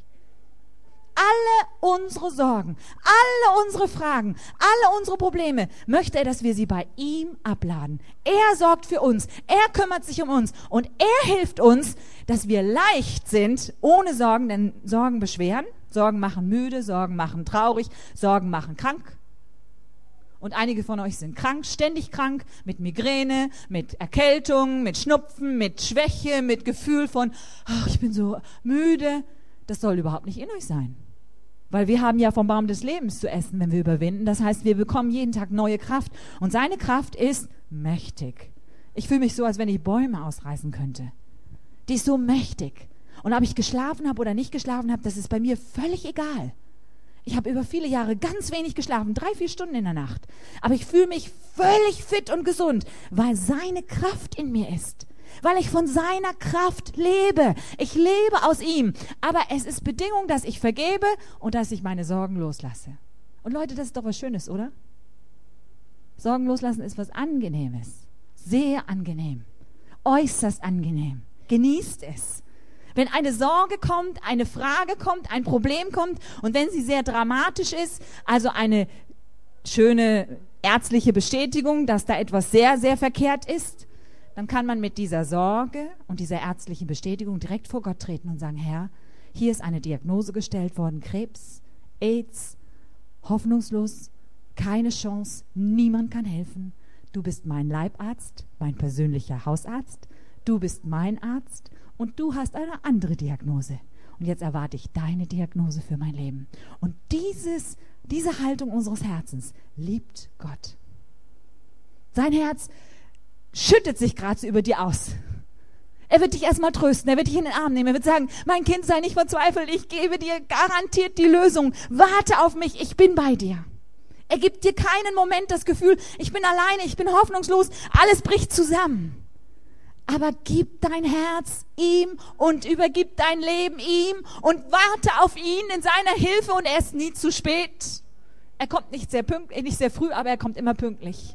Speaker 4: Alle unsere Sorgen, alle unsere Fragen, alle unsere Probleme möchte er, dass wir sie bei ihm abladen. Er sorgt für uns, er kümmert sich um uns und er hilft uns, dass wir leicht sind, ohne Sorgen, denn Sorgen beschweren, Sorgen machen müde, Sorgen machen traurig, Sorgen machen krank. Und einige von euch sind krank, ständig krank, mit Migräne, mit Erkältung, mit Schnupfen, mit Schwäche, mit Gefühl von, ach, ich bin so müde. Das soll überhaupt nicht in euch sein. Weil wir haben ja vom Baum des Lebens zu essen, wenn wir überwinden. Das heißt, wir bekommen jeden Tag neue Kraft. Und seine Kraft ist mächtig. Ich fühle mich so, als wenn ich Bäume ausreißen könnte. Die ist so mächtig. Und ob ich geschlafen habe oder nicht geschlafen habe, das ist bei mir völlig egal. Ich habe über viele Jahre ganz wenig geschlafen, 3-4 Stunden in der Nacht. Aber ich fühle mich völlig fit und gesund, weil seine Kraft in mir ist. Weil ich von seiner Kraft lebe. Ich lebe aus ihm. Aber es ist Bedingung, dass ich vergebe und dass ich meine Sorgen loslasse. Und Leute, das ist doch was Schönes, oder? Sorgen loslassen ist was Angenehmes. Sehr angenehm. Äußerst angenehm. Genießt es. Wenn eine Sorge kommt, eine Frage kommt, ein Problem kommt und wenn sie sehr dramatisch ist, also eine schöne ärztliche Bestätigung, dass da etwas sehr, sehr verkehrt ist, dann kann man mit dieser Sorge und dieser ärztlichen Bestätigung direkt vor Gott treten und sagen, Herr, hier ist eine Diagnose gestellt worden, Krebs, AIDS, hoffnungslos, keine Chance, niemand kann helfen. Du bist mein Leibarzt, mein persönlicher Hausarzt, du bist mein Arzt und du hast eine andere Diagnose. Und jetzt erwarte ich deine Diagnose für mein Leben. Und diese Haltung unseres Herzens liebt Gott. Sein Herz schüttet sich gerade so über dir aus. Er wird dich erstmal trösten, er wird dich in den Arm nehmen, er wird sagen, mein Kind, sei nicht verzweifelt, ich gebe dir garantiert die Lösung. Warte auf mich, ich bin bei dir. Er gibt dir keinen Moment das Gefühl, ich bin alleine, ich bin hoffnungslos, alles bricht zusammen. Aber gib dein Herz ihm und übergib dein Leben ihm und warte auf ihn in seiner Hilfe und er ist nie zu spät. Er kommt nicht sehr früh, aber er kommt immer pünktlich.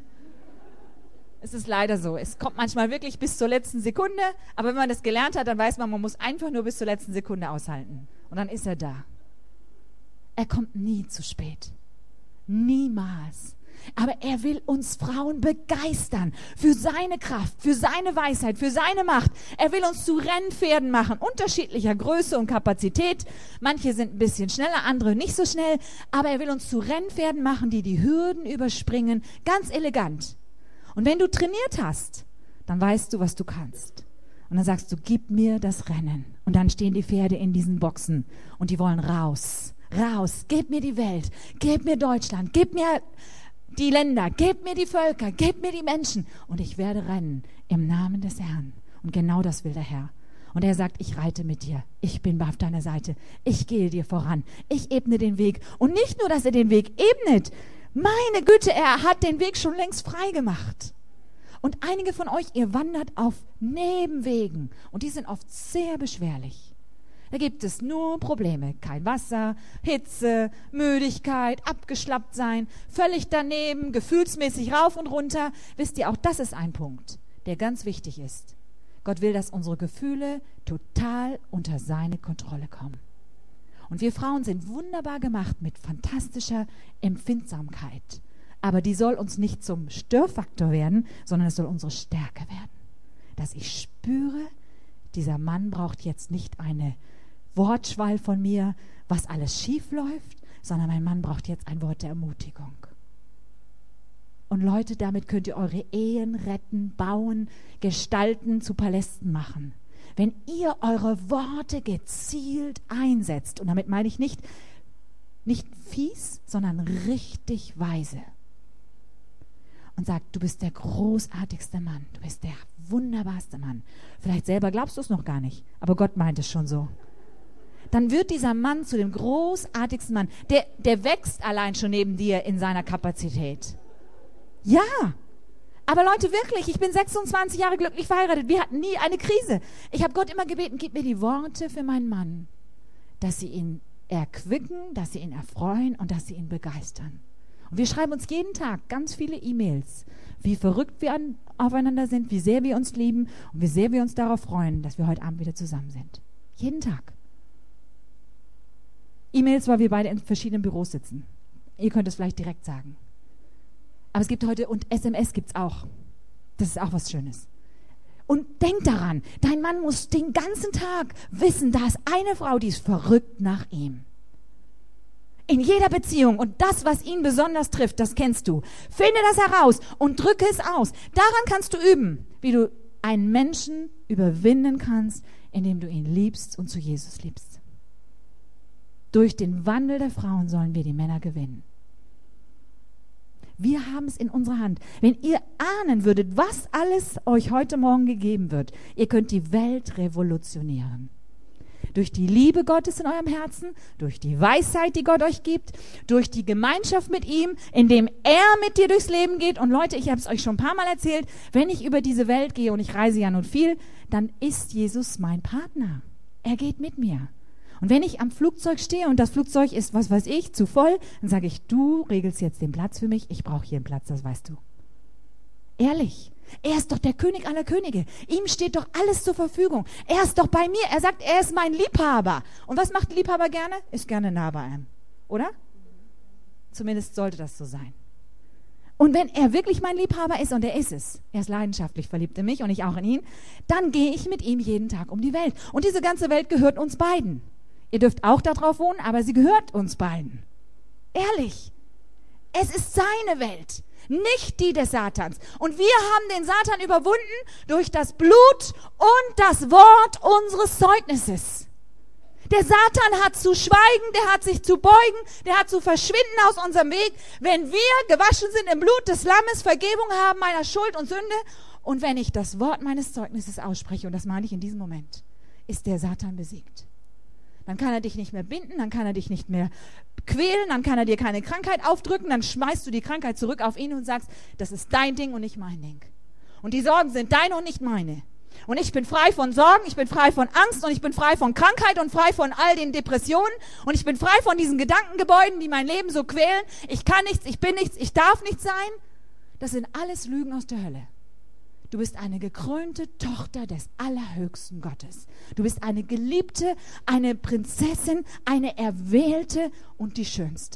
Speaker 4: Es ist leider so. Es kommt manchmal wirklich bis zur letzten Sekunde, aber wenn man das gelernt hat, dann weiß man, man muss einfach nur bis zur letzten Sekunde aushalten. Und dann ist er da. Er kommt nie zu spät. Niemals. Aber er will uns Frauen begeistern für seine Kraft, für seine Weisheit, für seine Macht. Er will uns zu Rennpferden machen, unterschiedlicher Größe und Kapazität. Manche sind ein bisschen schneller, andere nicht so schnell. Aber er will uns zu Rennpferden machen, die Hürden überspringen, ganz elegant. Und wenn du trainiert hast, dann weißt du, was du kannst. Und dann sagst du, gib mir das Rennen. Und dann stehen die Pferde in diesen Boxen und die wollen raus. Raus, gib mir die Welt, gib mir Deutschland, gib mir die Länder, gib mir die Völker, gib mir die Menschen und ich werde rennen im Namen des Herrn. Und genau das will der Herr. Und er sagt, ich reite mit dir, ich bin auf deiner Seite, ich gehe dir voran, ich ebne den Weg. Und nicht nur, dass er den Weg ebnet, meine Güte, er hat den Weg schon längst frei gemacht. Und einige von euch, ihr wandert auf Nebenwegen und die sind oft sehr beschwerlich. Da gibt es nur Probleme. Kein Wasser, Hitze, Müdigkeit, abgeschlappt sein, völlig daneben, gefühlsmäßig rauf und runter. Wisst ihr, auch das ist ein Punkt, der ganz wichtig ist. Gott will, dass unsere Gefühle total unter seine Kontrolle kommen. Und wir Frauen sind wunderbar gemacht mit fantastischer Empfindsamkeit. Aber die soll uns nicht zum Störfaktor werden, sondern es soll unsere Stärke werden. Dass ich spüre, dieser Mann braucht jetzt nicht eine Wortschwall von mir, was alles schief läuft, sondern mein Mann braucht jetzt ein Wort der Ermutigung. Und Leute, damit könnt ihr eure Ehen retten, bauen, gestalten, zu Palästen machen. Wenn ihr eure Worte gezielt einsetzt, und damit meine ich nicht fies, sondern richtig weise. Und sagt, du bist der großartigste Mann, du bist der wunderbarste Mann. Vielleicht selber glaubst du es noch gar nicht, aber Gott meint es schon so. Dann wird dieser Mann zu dem großartigsten Mann. Der wächst allein schon neben dir in seiner Kapazität. Ja, aber Leute, wirklich, ich bin 26 Jahre glücklich verheiratet. Wir hatten nie eine Krise. Ich habe Gott immer gebeten, gib mir die Worte für meinen Mann, dass sie ihn erquicken, dass sie ihn erfreuen und dass sie ihn begeistern. Und wir schreiben uns jeden Tag ganz viele E-Mails, wie verrückt wir aufeinander sind, wie sehr wir uns lieben und wie sehr wir uns darauf freuen, dass wir heute Abend wieder zusammen sind. Jeden Tag. E-Mails, weil wir beide in verschiedenen Büros sitzen. Ihr könnt es vielleicht direkt sagen. Aber es gibt heute, und SMS gibt es auch. Das ist auch was Schönes. Und denk daran, dein Mann muss den ganzen Tag wissen, da ist eine Frau, die ist verrückt nach ihm. In jeder Beziehung. Und das, was ihn besonders trifft, das kennst du. Finde das heraus und drücke es aus. Daran kannst du üben, wie du einen Menschen überwinden kannst, indem du ihn liebst und zu Jesus liebst. Durch den Wandel der Frauen sollen wir die Männer gewinnen. Wir haben es in unserer Hand. Wenn ihr ahnen würdet, was alles euch heute Morgen gegeben wird, ihr könnt die Welt revolutionieren. Durch die Liebe Gottes in eurem Herzen, durch die Weisheit, die Gott euch gibt, durch die Gemeinschaft mit ihm, indem er mit dir durchs Leben geht. Und Leute, ich habe es euch schon ein paar Mal erzählt, wenn ich über diese Welt gehe und ich reise ja nun viel, dann ist Jesus mein Partner. Er geht mit mir. Und wenn ich am Flugzeug stehe und das Flugzeug ist, was weiß ich, zu voll, dann sage ich, du regelst jetzt den Platz für mich, ich brauche hier einen Platz, das weißt du. Ehrlich, er ist doch der König aller Könige. Ihm steht doch alles zur Verfügung. Er ist doch bei mir. Er sagt, er ist mein Liebhaber. Und was macht ein Liebhaber gerne? Ist gerne nah bei einem. Oder? Zumindest sollte das so sein. Und wenn er wirklich mein Liebhaber ist, und er ist es, er ist leidenschaftlich verliebt in mich und ich auch in ihn, dann gehe ich mit ihm jeden Tag um die Welt. Und diese ganze Welt gehört uns beiden. Ihr dürft auch da drauf wohnen, aber sie gehört uns beiden. Ehrlich. Es ist seine Welt, nicht die des Satans. Und wir haben den Satan überwunden durch das Blut und das Wort unseres Zeugnisses. Der Satan hat zu schweigen, der hat sich zu beugen, der hat zu verschwinden aus unserem Weg, wenn wir gewaschen sind im Blut des Lammes, Vergebung haben meiner Schuld und Sünde Und wenn ich das Wort meines Zeugnisses ausspreche, und das meine ich in diesem Moment, ist der Satan besiegt. Dann kann er dich nicht mehr binden, dann kann er dich nicht mehr quälen, dann kann er dir keine Krankheit aufdrücken, dann schmeißt du die Krankheit zurück auf ihn und sagst, das ist dein Ding und nicht mein Ding. Und die Sorgen sind deine und nicht meine. Und ich bin frei von Sorgen, ich bin frei von Angst und ich bin frei von Krankheit und frei von all den Depressionen und ich bin frei von diesen Gedankengebäuden, die mein Leben so quälen. Ich kann nichts, ich bin nichts, ich darf nichts sein. Das sind alles Lügen aus der Hölle. Du bist eine gekrönte Tochter des allerhöchsten Gottes. Du bist eine Geliebte, eine Prinzessin, eine Erwählte und die Schönste.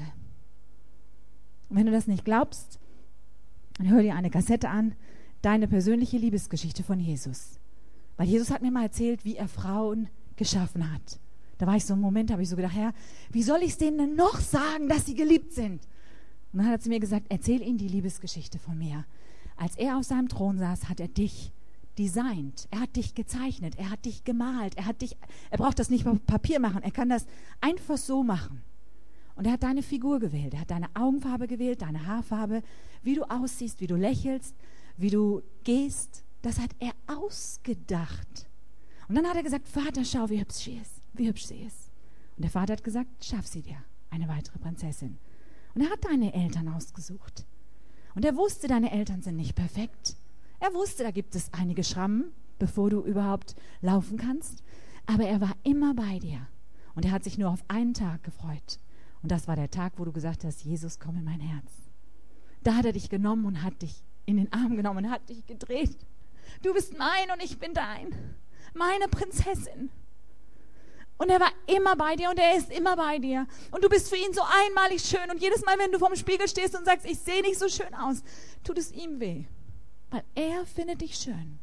Speaker 4: Und wenn du das nicht glaubst, dann hör dir eine Kassette an, deine persönliche Liebesgeschichte von Jesus. Weil Jesus hat mir mal erzählt, wie er Frauen geschaffen hat. Da war ich so im Moment, habe ich so gedacht, Herr, wie soll ich es denen denn noch sagen, dass sie geliebt sind? Und dann hat er zu mir gesagt, erzähl ihnen die Liebesgeschichte von mir. Als er auf seinem Thron saß, hat er dich designt, er hat dich gezeichnet, er hat dich gemalt, er braucht das nicht auf Papier machen, er kann das einfach so machen. Und er hat deine Figur gewählt, er hat deine Augenfarbe gewählt, deine Haarfarbe, wie du aussiehst, wie du lächelst, wie du gehst, das hat er ausgedacht. Und dann hat er gesagt, Vater, schau, wie hübsch sie ist. Und der Vater hat gesagt, schaff sie dir, eine weitere Prinzessin. Und er hat deine Eltern ausgesucht. Und er wusste, deine Eltern sind nicht perfekt. Er wusste, da gibt es einige Schrammen, bevor du überhaupt laufen kannst. Aber er war immer bei dir. Und er hat sich nur auf einen Tag gefreut. Und das war der Tag, wo du gesagt hast, Jesus, komm in mein Herz. Da hat er dich genommen und hat dich in den Arm genommen und hat dich gedreht. Du bist mein und ich bin dein. Meine Prinzessin. Und er war immer bei dir und er ist immer bei dir. Und du bist für ihn so einmalig schön. Und jedes Mal, wenn du vorm Spiegel stehst und sagst, ich sehe nicht so schön aus, tut es ihm weh. Weil er findet dich schön.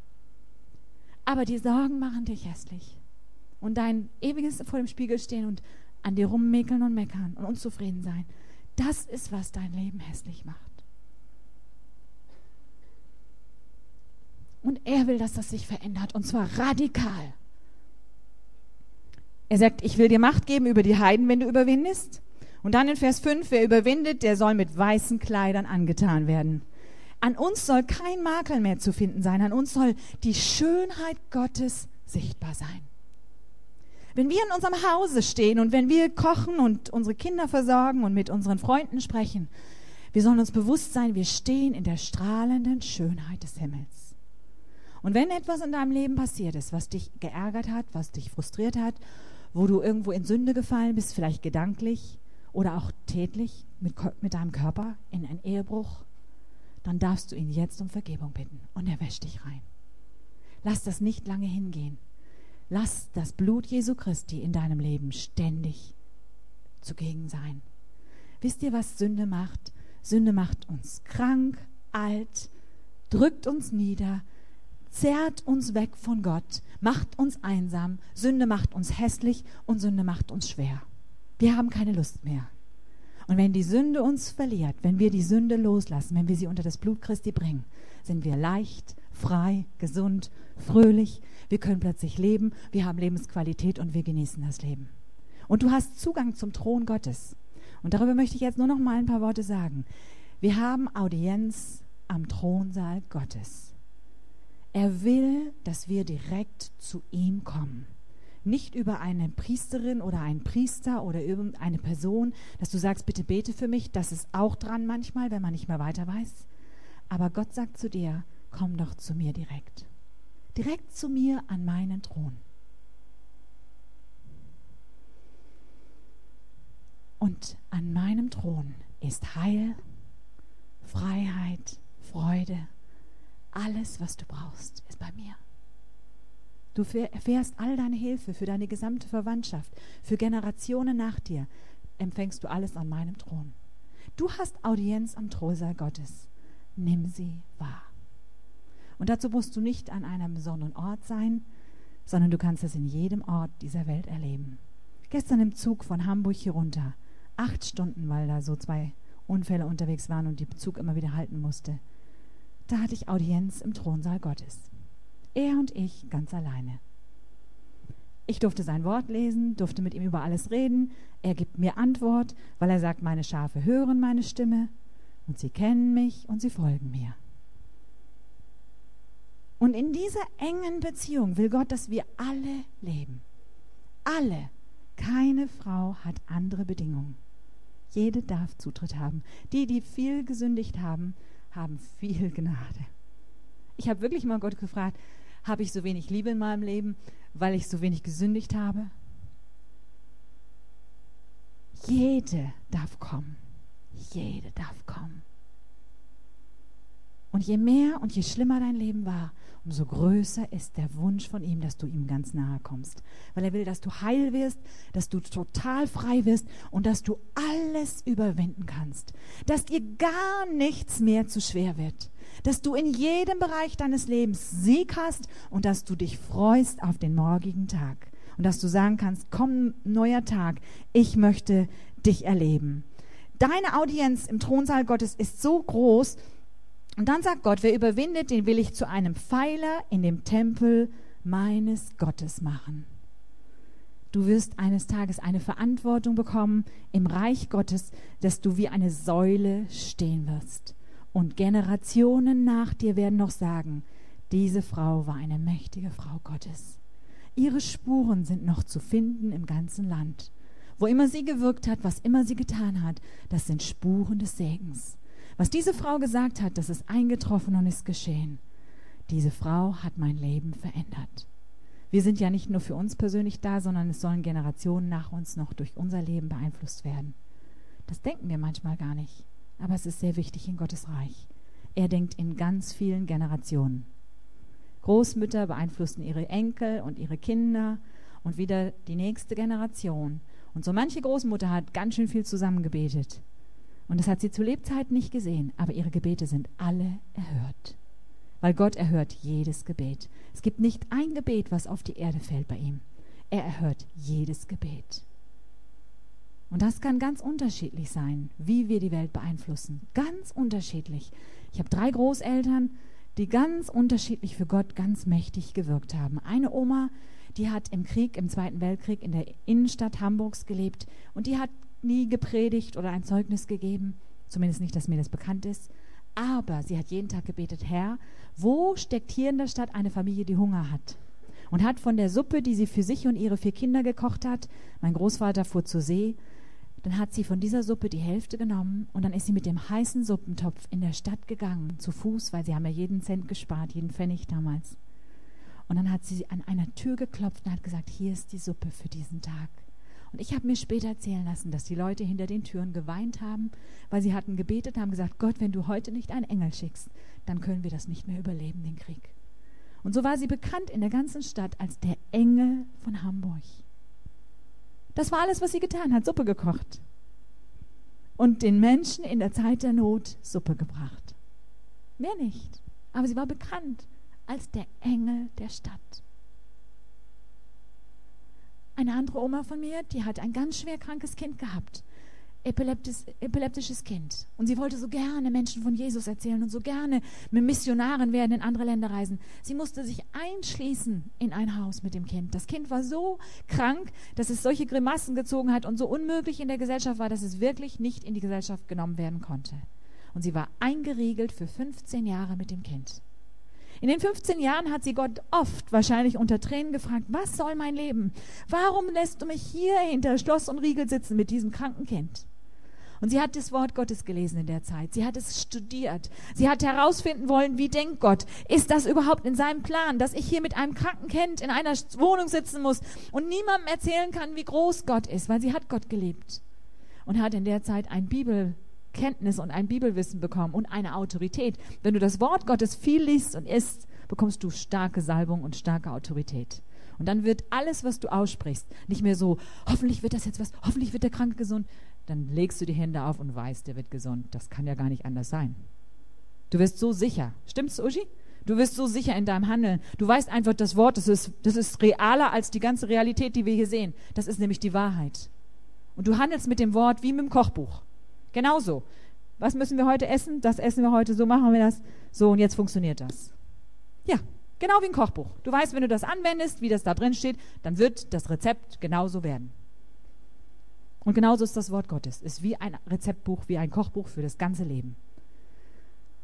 Speaker 4: Aber die Sorgen machen dich hässlich. Und dein ewiges vor dem Spiegel stehen und an dir rummäkeln und meckern und unzufrieden sein, das ist, was dein Leben hässlich macht. Und er will, dass das sich verändert. Und zwar radikal. Er sagt, ich will dir Macht geben über die Heiden, wenn du überwindest. Und dann in Vers 5, wer überwindet, der soll mit weißen Kleidern angetan werden. An uns soll kein Makel mehr zu finden sein. An uns soll die Schönheit Gottes sichtbar sein. Wenn wir in unserem Hause stehen und wenn wir kochen und unsere Kinder versorgen und mit unseren Freunden sprechen, wir sollen uns bewusst sein, wir stehen in der strahlenden Schönheit des Himmels. Und wenn etwas in deinem Leben passiert ist, was dich geärgert hat, was dich frustriert hat, wo du irgendwo in Sünde gefallen bist, vielleicht gedanklich oder auch tätlich mit deinem Körper in einen Ehebruch, dann darfst du ihn jetzt um Vergebung bitten und er wäscht dich rein. Lass das nicht lange hingehen. Lass das Blut Jesu Christi in deinem Leben ständig zugegen sein. Wisst ihr, was Sünde macht? Sünde macht uns krank, alt, drückt uns nieder, zerrt uns weg von Gott, macht uns einsam, Sünde macht uns hässlich und Sünde macht uns schwer. Wir haben keine Lust mehr. Und wenn die Sünde uns verliert, wenn wir die Sünde loslassen, wenn wir sie unter das Blut Christi bringen, sind wir leicht, frei, gesund, fröhlich. Wir können plötzlich leben, wir haben Lebensqualität und wir genießen das Leben. Und du hast Zugang zum Thron Gottes. Und darüber möchte ich jetzt nur noch mal ein paar Worte sagen. Wir haben Audienz am Thronsaal Gottes. Er will, dass wir direkt zu ihm kommen. Nicht über eine Priesterin oder einen Priester oder irgendeine Person, dass du sagst, bitte bete für mich. Das ist auch dran manchmal, wenn man nicht mehr weiter weiß. Aber Gott sagt zu dir, komm doch zu mir direkt. Direkt zu mir an meinen Thron. Und an meinem Thron ist Heil, Freiheit, Freude. Alles, was du brauchst, ist bei mir. Du erfährst all deine Hilfe für deine gesamte Verwandtschaft, für Generationen nach dir, empfängst du alles an meinem Thron. Du hast Audienz am Thronsaal Gottes. Nimm sie wahr. Und dazu musst du nicht an einem besonderen Ort sein, sondern du kannst es in jedem Ort dieser Welt erleben. Gestern im Zug von Hamburg hier runter, 8 Stunden, weil da so 2 Unfälle unterwegs waren und der Zug immer wieder halten musste. Da hatte ich Audienz im Thronsaal Gottes. Er und ich ganz alleine. Ich durfte sein Wort lesen, durfte mit ihm über alles reden. Er gibt mir Antwort, weil er sagt, meine Schafe hören meine Stimme und sie kennen mich und sie folgen mir. Und in dieser engen Beziehung will Gott, dass wir alle leben. Alle. Keine Frau hat andere Bedingungen. Jede darf Zutritt haben. Die viel gesündigt haben, haben viel Gnade. Ich habe wirklich mal Gott gefragt, habe ich so wenig Liebe in meinem Leben, weil ich so wenig gesündigt habe? Jede darf kommen. Jede darf kommen. Und je mehr und je schlimmer dein Leben war, umso größer ist der Wunsch von ihm, dass du ihm ganz nahe kommst. Weil er will, dass du heil wirst, dass du total frei wirst und dass du alles überwinden kannst. Dass dir gar nichts mehr zu schwer wird. Dass du in jedem Bereich deines Lebens Sieg hast und dass du dich freust auf den morgigen Tag. Und dass du sagen kannst, komm, neuer Tag, ich möchte dich erleben. Deine Audienz im Thronsaal Gottes ist so groß. Und dann sagt Gott, wer überwindet, den will ich zu einem Pfeiler in dem Tempel meines Gottes machen. Du wirst eines Tages eine Verantwortung bekommen im Reich Gottes, dass du wie eine Säule stehen wirst. Und Generationen nach dir werden noch sagen, diese Frau war eine mächtige Frau Gottes. Ihre Spuren sind noch zu finden im ganzen Land. Wo immer sie gewirkt hat, was immer sie getan hat, das sind Spuren des Segens. Was diese Frau gesagt hat, das ist eingetroffen und ist geschehen. Diese Frau hat mein Leben verändert. Wir sind ja nicht nur für uns persönlich da, sondern es sollen Generationen nach uns noch durch unser Leben beeinflusst werden. Das denken wir manchmal gar nicht, aber es ist sehr wichtig in Gottes Reich. Er denkt in ganz vielen Generationen. Großmütter beeinflussen ihre Enkel und ihre Kinder und wieder die nächste Generation. Und so manche Großmutter hat ganz schön viel zusammengebetet. Und das hat sie zu Lebzeiten nicht gesehen, aber ihre Gebete sind alle erhört. Weil Gott erhört jedes Gebet. Es gibt nicht ein Gebet, was auf die Erde fällt bei ihm. Er erhört jedes Gebet. Und das kann ganz unterschiedlich sein, wie wir die Welt beeinflussen. Ganz unterschiedlich. Ich habe 3 Großeltern, die ganz unterschiedlich für Gott ganz mächtig gewirkt haben. Eine Oma, die hat im Krieg, im Zweiten Weltkrieg in der Innenstadt Hamburgs gelebt und die hat nie gepredigt oder ein Zeugnis gegeben, zumindest nicht, dass mir das bekannt ist, aber sie hat jeden Tag gebetet, Herr, wo steckt hier in der Stadt eine Familie, die Hunger hat? Und hat von der Suppe, die sie für sich und ihre 4 Kinder gekocht hat, mein Großvater fuhr zur See, dann hat sie von dieser Suppe die Hälfte genommen und dann ist sie mit dem heißen Suppentopf in der Stadt gegangen, zu Fuß, weil sie haben ja jeden Cent gespart, jeden Pfennig damals. Und dann hat sie an einer Tür geklopft und hat gesagt, hier ist die Suppe für diesen Tag. Und ich habe mir später erzählen lassen, dass die Leute hinter den Türen geweint haben, weil sie hatten gebetet, haben gesagt, Gott, wenn du heute nicht einen Engel schickst, dann können wir das nicht mehr überleben, den Krieg. Und so war sie bekannt in der ganzen Stadt als der Engel von Hamburg. Das war alles, was sie getan hat, Suppe gekocht. Und den Menschen in der Zeit der Not Suppe gebracht. Mehr nicht. Aber sie war bekannt als der Engel der Stadt. Eine andere Oma von mir, die hat ein ganz schwer krankes Kind gehabt. Epileptisches Kind. Und sie wollte so gerne Menschen von Jesus erzählen und so gerne mit Missionaren werden, in andere Länder reisen. Sie musste sich einschließen in ein Haus mit dem Kind. Das Kind war so krank, dass es solche Grimassen gezogen hat und so unmöglich in der Gesellschaft war, dass es wirklich nicht in die Gesellschaft genommen werden konnte. Und sie war eingeriegelt für 15 Jahre mit dem Kind. In den 15 Jahren hat sie Gott oft wahrscheinlich unter Tränen gefragt, was soll mein Leben? Warum lässt du mich hier hinter Schloss und Riegel sitzen mit diesem kranken Kind? Und sie hat das Wort Gottes gelesen in der Zeit. Sie hat es studiert. Sie hat herausfinden wollen, wie denkt Gott? Ist das überhaupt in seinem Plan, dass ich hier mit einem kranken Kind in einer Wohnung sitzen muss und niemandem erzählen kann, wie groß Gott ist? Weil sie hat Gott geliebt und hat in der Zeit ein Bibelkenntnis und ein Bibelwissen bekommen und eine Autorität. Wenn du das Wort Gottes viel liest und isst, bekommst du starke Salbung und starke Autorität. Und dann wird alles, was du aussprichst, nicht mehr so, hoffentlich wird das jetzt was, hoffentlich wird der Kranke gesund. Dann legst du die Hände auf und weißt, der wird gesund. Das kann ja gar nicht anders sein. Du wirst so sicher. Stimmt's, Uschi? Du wirst so sicher in deinem Handeln. Du weißt einfach, das Wort, das ist realer als die ganze Realität, die wir hier sehen. Das ist nämlich die Wahrheit. Und du handelst mit dem Wort wie mit dem Kochbuch. Genauso. Was müssen wir heute essen? Das essen wir heute, so machen wir das. So, und jetzt funktioniert das. Ja, genau wie ein Kochbuch. Du weißt, wenn du das anwendest, wie das da drin steht, dann wird das Rezept genauso werden. Und genauso ist das Wort Gottes. Ist wie ein Rezeptbuch, wie ein Kochbuch für das ganze Leben.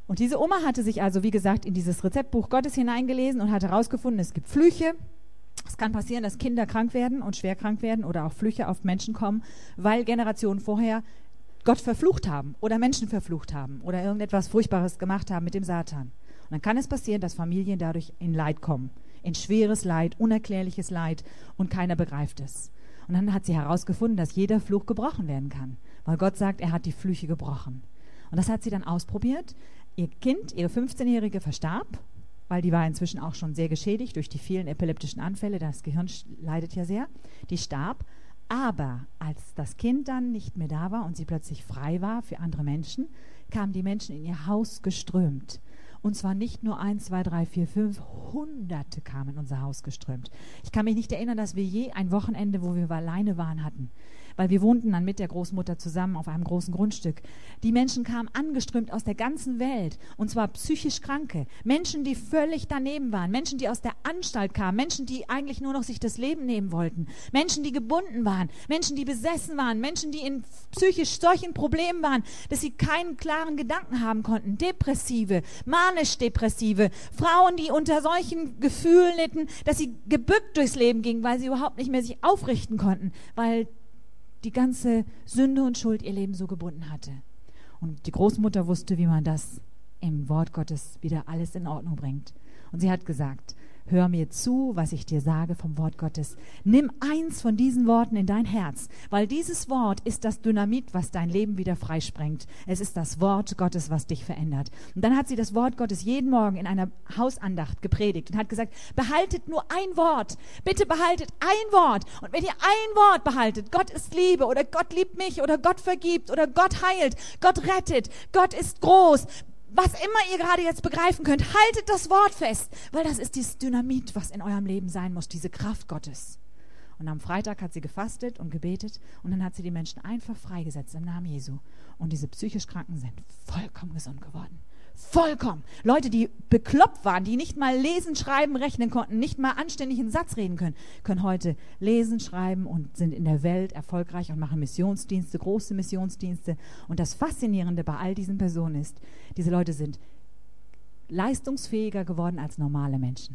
Speaker 4: Und diese Oma hatte sich also, wie gesagt, in dieses Rezeptbuch Gottes hineingelesen und hat herausgefunden, es gibt Flüche. Es kann passieren, dass Kinder krank werden und schwer krank werden oder auch Flüche auf Menschen kommen, weil Generationen vorher Gott verflucht haben oder Menschen verflucht haben oder irgendetwas Furchtbares gemacht haben mit dem Satan. Und dann kann es passieren, dass Familien dadurch in Leid kommen, in schweres Leid, unerklärliches Leid und keiner begreift es. Und dann hat sie herausgefunden, dass jeder Fluch gebrochen werden kann, weil Gott sagt, er hat die Flüche gebrochen. Und das hat sie dann ausprobiert. Ihr Kind, ihre 15-Jährige, verstarb, weil die war inzwischen auch schon sehr geschädigt durch die vielen epileptischen Anfälle. Das Gehirn leidet ja sehr. Die starb. Aber als das Kind dann nicht mehr da war und sie plötzlich frei war für andere Menschen, kamen die Menschen in ihr Haus geströmt. Und zwar nicht nur 1, 2, 3, 4, 5, Hunderte kamen in unser Haus geströmt. Ich kann mich nicht erinnern, dass wir je ein Wochenende, wo wir alleine waren, hatten. Weil wir wohnten dann mit der Großmutter zusammen auf einem großen Grundstück. Die Menschen kamen angeströmt aus der ganzen Welt. Und zwar psychisch Kranke. Menschen, die völlig daneben waren. Menschen, die aus der Anstalt kamen. Menschen, die eigentlich nur noch sich das Leben nehmen wollten. Menschen, die gebunden waren. Menschen, die besessen waren. Menschen, die in psychisch solchen Problemen waren, dass sie keinen klaren Gedanken haben konnten. Depressive, manisch-depressive. Frauen, die unter solchen Gefühlen litten, dass sie gebückt durchs Leben gingen, weil sie überhaupt nicht mehr sich aufrichten konnten. Weil die ganze Sünde und Schuld ihr Leben so gebunden hatte. Und die Großmutter wusste, wie man das im Wort Gottes wieder alles in Ordnung bringt. Und sie hat gesagt, hör mir zu, was ich dir sage vom Wort Gottes. Nimm eins von diesen Worten in dein Herz, weil dieses Wort ist das Dynamit, was dein Leben wieder freisprengt. Es ist das Wort Gottes, was dich verändert. Und dann hat sie das Wort Gottes jeden Morgen in einer Hausandacht gepredigt und hat gesagt, behaltet nur ein Wort. Bitte behaltet ein Wort. Und wenn ihr ein Wort behaltet, Gott ist Liebe oder Gott liebt mich oder Gott vergibt oder Gott heilt, Gott rettet, Gott ist groß, was immer ihr gerade jetzt begreifen könnt, haltet das Wort fest, weil das ist dieses Dynamit, was in eurem Leben sein muss, diese Kraft Gottes. Und am Freitag hat sie gefastet und gebetet und dann hat sie die Menschen einfach freigesetzt im Namen Jesu. Und diese psychisch Kranken sind vollkommen gesund geworden. Vollkommen. Leute, die bekloppt waren, die nicht mal lesen, schreiben, rechnen konnten, nicht mal anständig einen Satz reden können heute lesen, schreiben und sind in der Welt erfolgreich und machen Missionsdienste, große Missionsdienste. Und das Faszinierende bei all diesen Personen ist, diese Leute sind leistungsfähiger geworden als normale Menschen,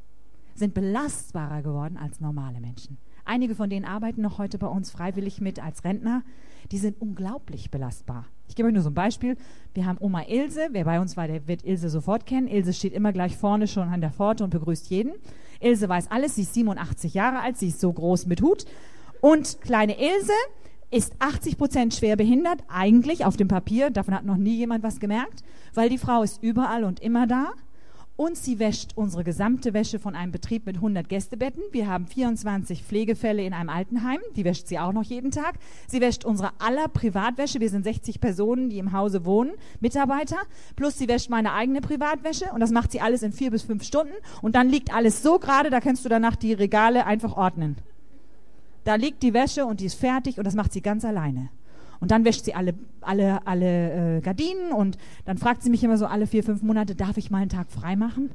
Speaker 4: sind belastbarer geworden als normale Menschen. Einige von denen arbeiten noch heute bei uns freiwillig mit als Rentner. Die sind unglaublich belastbar. Ich gebe euch nur so ein Beispiel. Wir haben Oma Ilse. Wer bei uns war, der wird Ilse sofort kennen. Ilse steht immer gleich vorne schon an der Pforte und begrüßt jeden. Ilse weiß alles. Sie ist 87 Jahre alt. Sie ist so groß mit Hut. Und kleine Ilse ist 80% schwer behindert, eigentlich auf dem Papier. Davon hat noch nie jemand was gemerkt, weil die Frau ist überall und immer da. Und sie wäscht unsere gesamte Wäsche von einem Betrieb mit 100 Gästebetten. Wir haben 24 Pflegefälle in einem Altenheim. Die wäscht sie auch noch jeden Tag. Sie wäscht unsere aller Privatwäsche. Wir sind 60 Personen, die im Hause wohnen, Mitarbeiter. Plus sie wäscht meine eigene Privatwäsche. Und das macht sie alles in 4 bis 5 Stunden. Und dann liegt alles so gerade, da kannst du danach die Regale einfach ordnen. Da liegt die Wäsche und die ist fertig und das macht sie ganz alleine. Und dann wäscht sie alle Gardinen und dann fragt sie mich immer so alle 4, 5 Monate, darf ich mal einen Tag frei machen?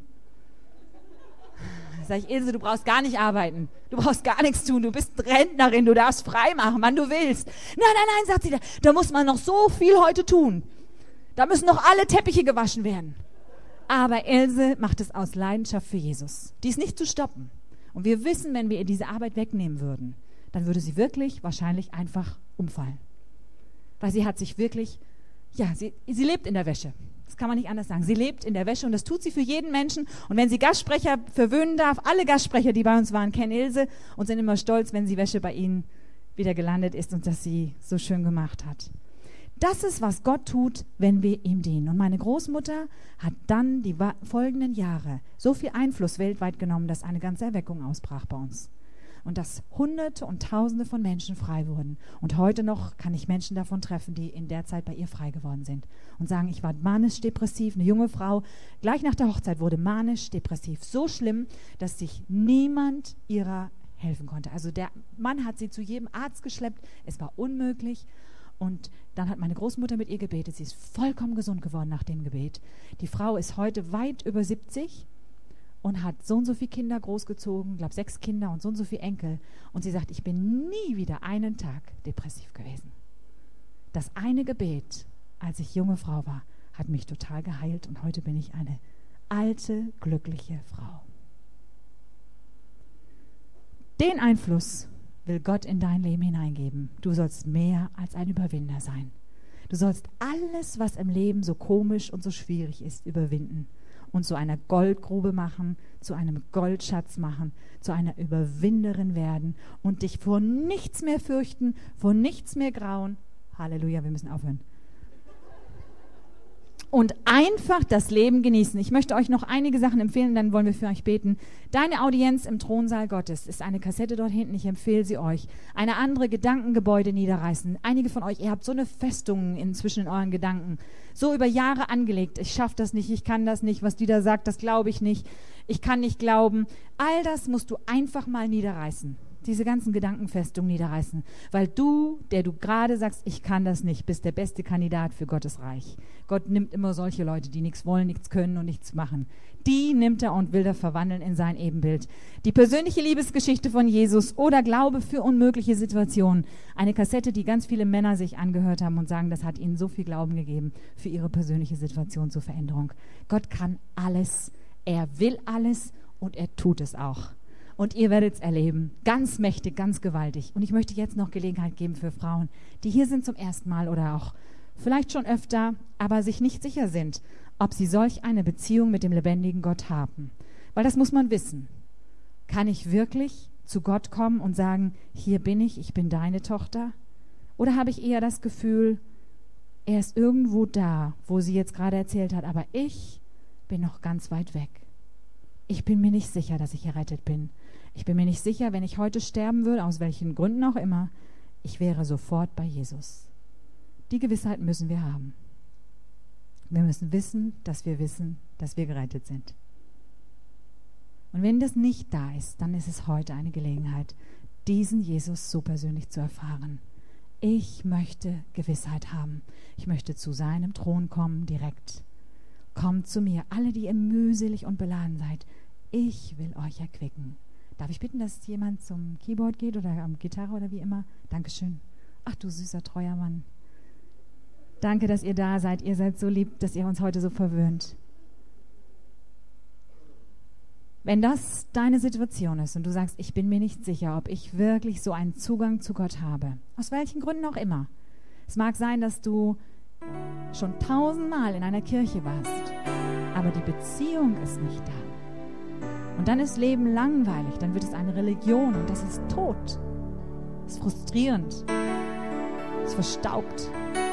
Speaker 4: Sag ich, Ilse, du brauchst gar nicht arbeiten. Du brauchst gar nichts tun. Du bist Rentnerin, du darfst frei machen, wann du willst. Nein, sagt sie, da muss man noch so viel heute tun. Da müssen noch alle Teppiche gewaschen werden. Aber Ilse macht es aus Leidenschaft für Jesus. Die ist nicht zu stoppen. Und wir wissen, wenn wir ihr diese Arbeit wegnehmen würden, dann würde sie wirklich wahrscheinlich einfach umfallen. Weil sie hat sich wirklich, sie lebt in der Wäsche. Das kann man nicht anders sagen. Sie lebt in der Wäsche und das tut sie für jeden Menschen. Und wenn sie Gastsprecher verwöhnen darf, alle Gastsprecher, die bei uns waren, kennen Ilse und sind immer stolz, wenn die Wäsche bei ihnen wieder gelandet ist und dass sie so schön gemacht hat. Das ist, was Gott tut, wenn wir ihm dienen. Und meine Großmutter hat dann die folgenden Jahre so viel Einfluss weltweit genommen, dass eine ganze Erweckung ausbrach bei uns. Und dass Hunderte und Tausende von Menschen frei wurden. Und heute noch kann ich Menschen davon treffen, die in der Zeit bei ihr frei geworden sind. Und sagen, ich war manisch-depressiv, eine junge Frau, gleich nach der Hochzeit wurde manisch-depressiv. So schlimm, dass sich niemand ihrer helfen konnte. Also der Mann hat sie zu jedem Arzt geschleppt, es war unmöglich. Und dann hat meine Großmutter mit ihr gebetet. Sie ist vollkommen gesund geworden nach dem Gebet. Die Frau ist heute weit über 70 und hat so und so viele Kinder großgezogen, ich glaube 6 Kinder und so viele Enkel. Und sie sagt, ich bin nie wieder einen Tag depressiv gewesen. Das eine Gebet, als ich junge Frau war, hat mich total geheilt und heute bin ich eine alte, glückliche Frau. Den Einfluss will Gott in dein Leben hineingeben. Du sollst mehr als ein Überwinder sein. Du sollst alles, was im Leben so komisch und so schwierig ist, überwinden und zu einer Goldgrube machen, zu einem Goldschatz machen, zu einer Überwinderin werden und dich vor nichts mehr fürchten, vor nichts mehr grauen. Halleluja, wir müssen aufhören. Und einfach das Leben genießen. Ich möchte euch noch einige Sachen empfehlen, dann wollen wir für euch beten. Deine Audienz im Thronsaal Gottes ist eine Kassette dort hinten, ich empfehle sie euch. Eine andere, Gedankengebäude niederreißen. Einige von euch, ihr habt so eine Festung inzwischen in euren Gedanken, so über Jahre angelegt. Ich schaffe das nicht, ich kann das nicht, was die da sagt, das glaube ich nicht. Ich kann nicht glauben. All das musst du einfach mal niederreißen. Diese ganzen Gedankenfestungen niederreißen, weil du, der du gerade sagst, ich kann das nicht, bist der beste Kandidat für Gottes Reich. Gott nimmt immer solche Leute, die nichts wollen, nichts können und nichts machen. Die nimmt er und will er verwandeln in sein Ebenbild. Die persönliche Liebesgeschichte von Jesus oder Glaube für unmögliche Situationen. Eine Kassette, die ganz viele Männer sich angehört haben und sagen, das hat ihnen so viel Glauben gegeben für ihre persönliche Situation zur Veränderung. Gott kann alles, er will alles und er tut es auch. Und ihr werdet es erleben. Ganz mächtig, ganz gewaltig. Und ich möchte jetzt noch Gelegenheit geben für Frauen, die hier sind zum ersten Mal oder auch vielleicht schon öfter, aber sich nicht sicher sind, ob sie solch eine Beziehung mit dem lebendigen Gott haben. Weil das muss man wissen. Kann ich wirklich zu Gott kommen und sagen, hier bin ich bin deine Tochter? Oder habe ich eher das Gefühl, er ist irgendwo da, wo sie jetzt gerade erzählt hat, aber ich bin noch ganz weit weg. Ich bin mir nicht sicher, dass ich errettet bin. Ich bin mir nicht sicher, wenn ich heute sterben würde, aus welchen Gründen auch immer, ich wäre sofort bei Jesus. Die Gewissheit müssen wir haben. Wir müssen wissen, dass wir gerettet sind. Und wenn das nicht da ist, dann ist es heute eine Gelegenheit, diesen Jesus so persönlich zu erfahren. Ich möchte Gewissheit haben. Ich möchte zu seinem Thron kommen, direkt. Kommt zu mir, alle, die ihr mühselig und beladen seid. Ich will euch erquicken. Darf ich bitten, dass jemand zum Keyboard geht oder am Gitarre oder wie immer? Dankeschön. Ach du süßer, treuer Mann. Danke, dass ihr da seid. Ihr seid so lieb, dass ihr uns heute so verwöhnt. Wenn das deine Situation ist und du sagst, ich bin mir nicht sicher, ob ich wirklich so einen Zugang zu Gott habe, aus welchen Gründen auch immer. Es mag sein, dass du schon 1000-mal in einer Kirche warst, aber die Beziehung ist nicht da. Und dann ist Leben langweilig, dann wird es eine Religion und das ist tot. Das ist frustrierend. Das ist verstaubt.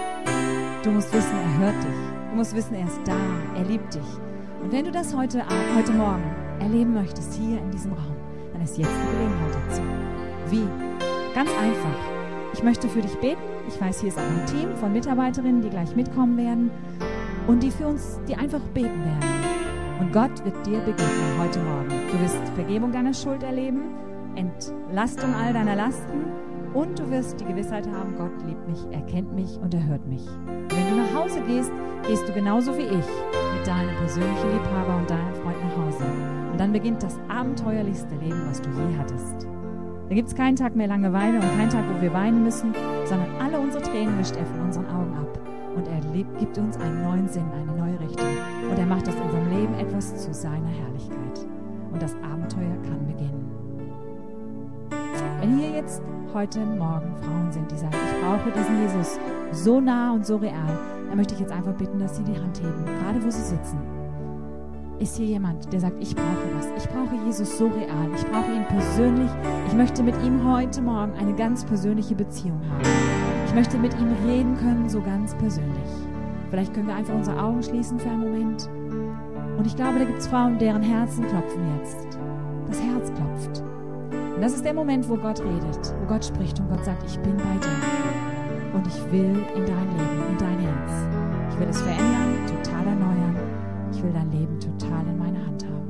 Speaker 4: Du musst wissen, er hört dich. Du musst wissen, er ist da. Er liebt dich. Und wenn du das heute Morgen erleben möchtest, hier in diesem Raum, dann ist jetzt die Gelegenheit dazu. Wie? Ganz einfach. Ich möchte für dich beten. Ich weiß, hier ist auch ein Team von Mitarbeiterinnen, die gleich mitkommen werden und die für uns, die einfach beten werden. Und Gott wird dir begegnen heute Morgen. Du wirst Vergebung deiner Schuld erleben, Entlastung all deiner Lasten und du wirst die Gewissheit haben, Gott liebt mich, er kennt mich und er hört mich. Und wenn du nach Hause gehst, gehst du genauso wie ich mit deinem persönlichen Liebhaber und deinem Freund nach Hause. Und dann beginnt das abenteuerlichste Leben, was du je hattest. Da gibt es keinen Tag mehr Langeweile und keinen Tag, wo wir weinen müssen, sondern alle unsere Tränen wischt er von unseren Augen ab. Und er gibt uns einen neuen Sinn, eine neue Richtung. Und er macht aus unserem Leben etwas zu seiner Herrlichkeit. Und das Abenteuer kann beginnen. Wenn hier jetzt heute Morgen Frauen sind, die sagen, ich brauche diesen Jesus so nah und so real, dann möchte ich jetzt einfach bitten, dass sie die Hand heben, gerade wo sie sitzen. Ist hier jemand, der sagt, ich brauche das. Ich brauche Jesus so real. Ich brauche ihn persönlich. Ich möchte mit ihm heute Morgen eine ganz persönliche Beziehung haben. Ich möchte mit ihm reden können, so ganz persönlich. Vielleicht können wir einfach unsere Augen schließen für einen Moment. Und ich glaube, da gibt es Frauen, deren Herzen klopfen jetzt. Das Herz klopft. Und das ist der Moment, wo Gott redet, wo Gott spricht und Gott sagt, ich bin bei dir. Und ich will in dein Leben, in dein Herz. Ich will es verändern, total erneuern. Ich will dein Leben total in meiner Hand haben.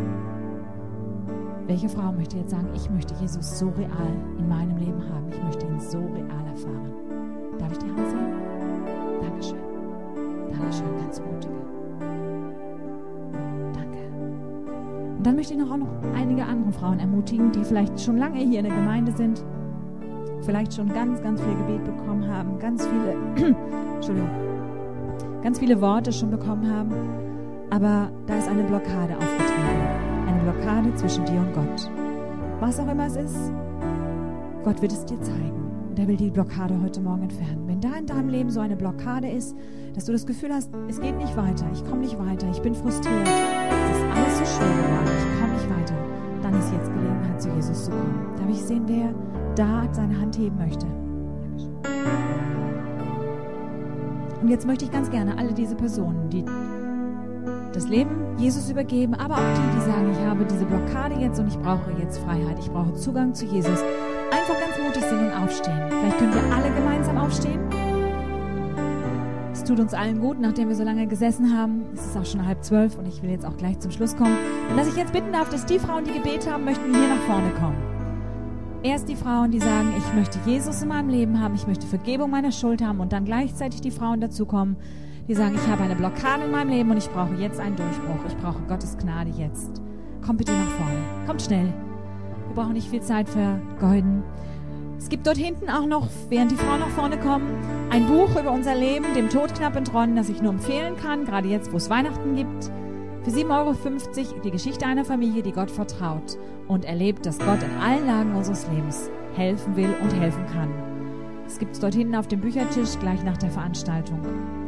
Speaker 4: Welche Frau möchte jetzt sagen, ich möchte Jesus so real in meinem Leben haben. Ich möchte ihn so real erfahren. Darf ich die Hand sehen? Dankeschön. Dankeschön, ganz mutige. Danke. Und dann möchte ich auch noch einige andere Frauen ermutigen, die vielleicht schon lange hier in der Gemeinde sind, vielleicht schon ganz, ganz viel Gebet bekommen haben, ganz ganz viele Worte schon bekommen haben, aber da ist eine Blockade aufgetreten. Eine Blockade zwischen dir und Gott. Was auch immer es ist, Gott wird es dir zeigen. Und er will die Blockade heute Morgen entfernen. Wenn da in deinem Leben so eine Blockade ist, dass du das Gefühl hast, es geht nicht weiter, ich komme nicht weiter, ich bin frustriert, es ist alles so schwer geworden, ich komme nicht weiter, dann ist jetzt Gelegenheit, zu Jesus zu kommen. Darf ich sehen, wer da seine Hand heben möchte? Und jetzt möchte ich ganz gerne alle diese Personen, die das Leben Jesus übergeben, aber auch die sagen, ich habe diese Blockade jetzt und ich brauche jetzt Freiheit, ich brauche Zugang zu Jesus, einfach ganz mutig sind und aufstehen. Vielleicht können wir alle gemeinsam aufstehen. Es tut uns allen gut, nachdem wir so lange gesessen haben. Es ist auch schon 11:30 und ich will jetzt auch gleich zum Schluss kommen. Und dass ich jetzt bitten darf, dass die Frauen, die Gebet haben, möchten hier nach vorne kommen. Erst die Frauen, die sagen, ich möchte Jesus in meinem Leben haben, ich möchte Vergebung meiner Schuld haben und dann gleichzeitig die Frauen dazukommen, die sagen, ich habe eine Blockade in meinem Leben und ich brauche jetzt einen Durchbruch. Ich brauche Gottes Gnade jetzt. Kommt bitte nach vorne. Kommt schnell. Wir brauchen nicht viel Zeit vergeuden. Es gibt dort hinten auch noch, während die Frauen nach vorne kommen, ein Buch über unser Leben, dem Tod knapp entronnen, das ich nur empfehlen kann, gerade jetzt, wo es Weihnachten gibt. Für 7,50 € die Geschichte einer Familie, die Gott vertraut und erlebt, dass Gott in allen Lagen unseres Lebens helfen will und helfen kann. Es gibt es dort hinten auf dem Büchertisch, gleich nach der Veranstaltung.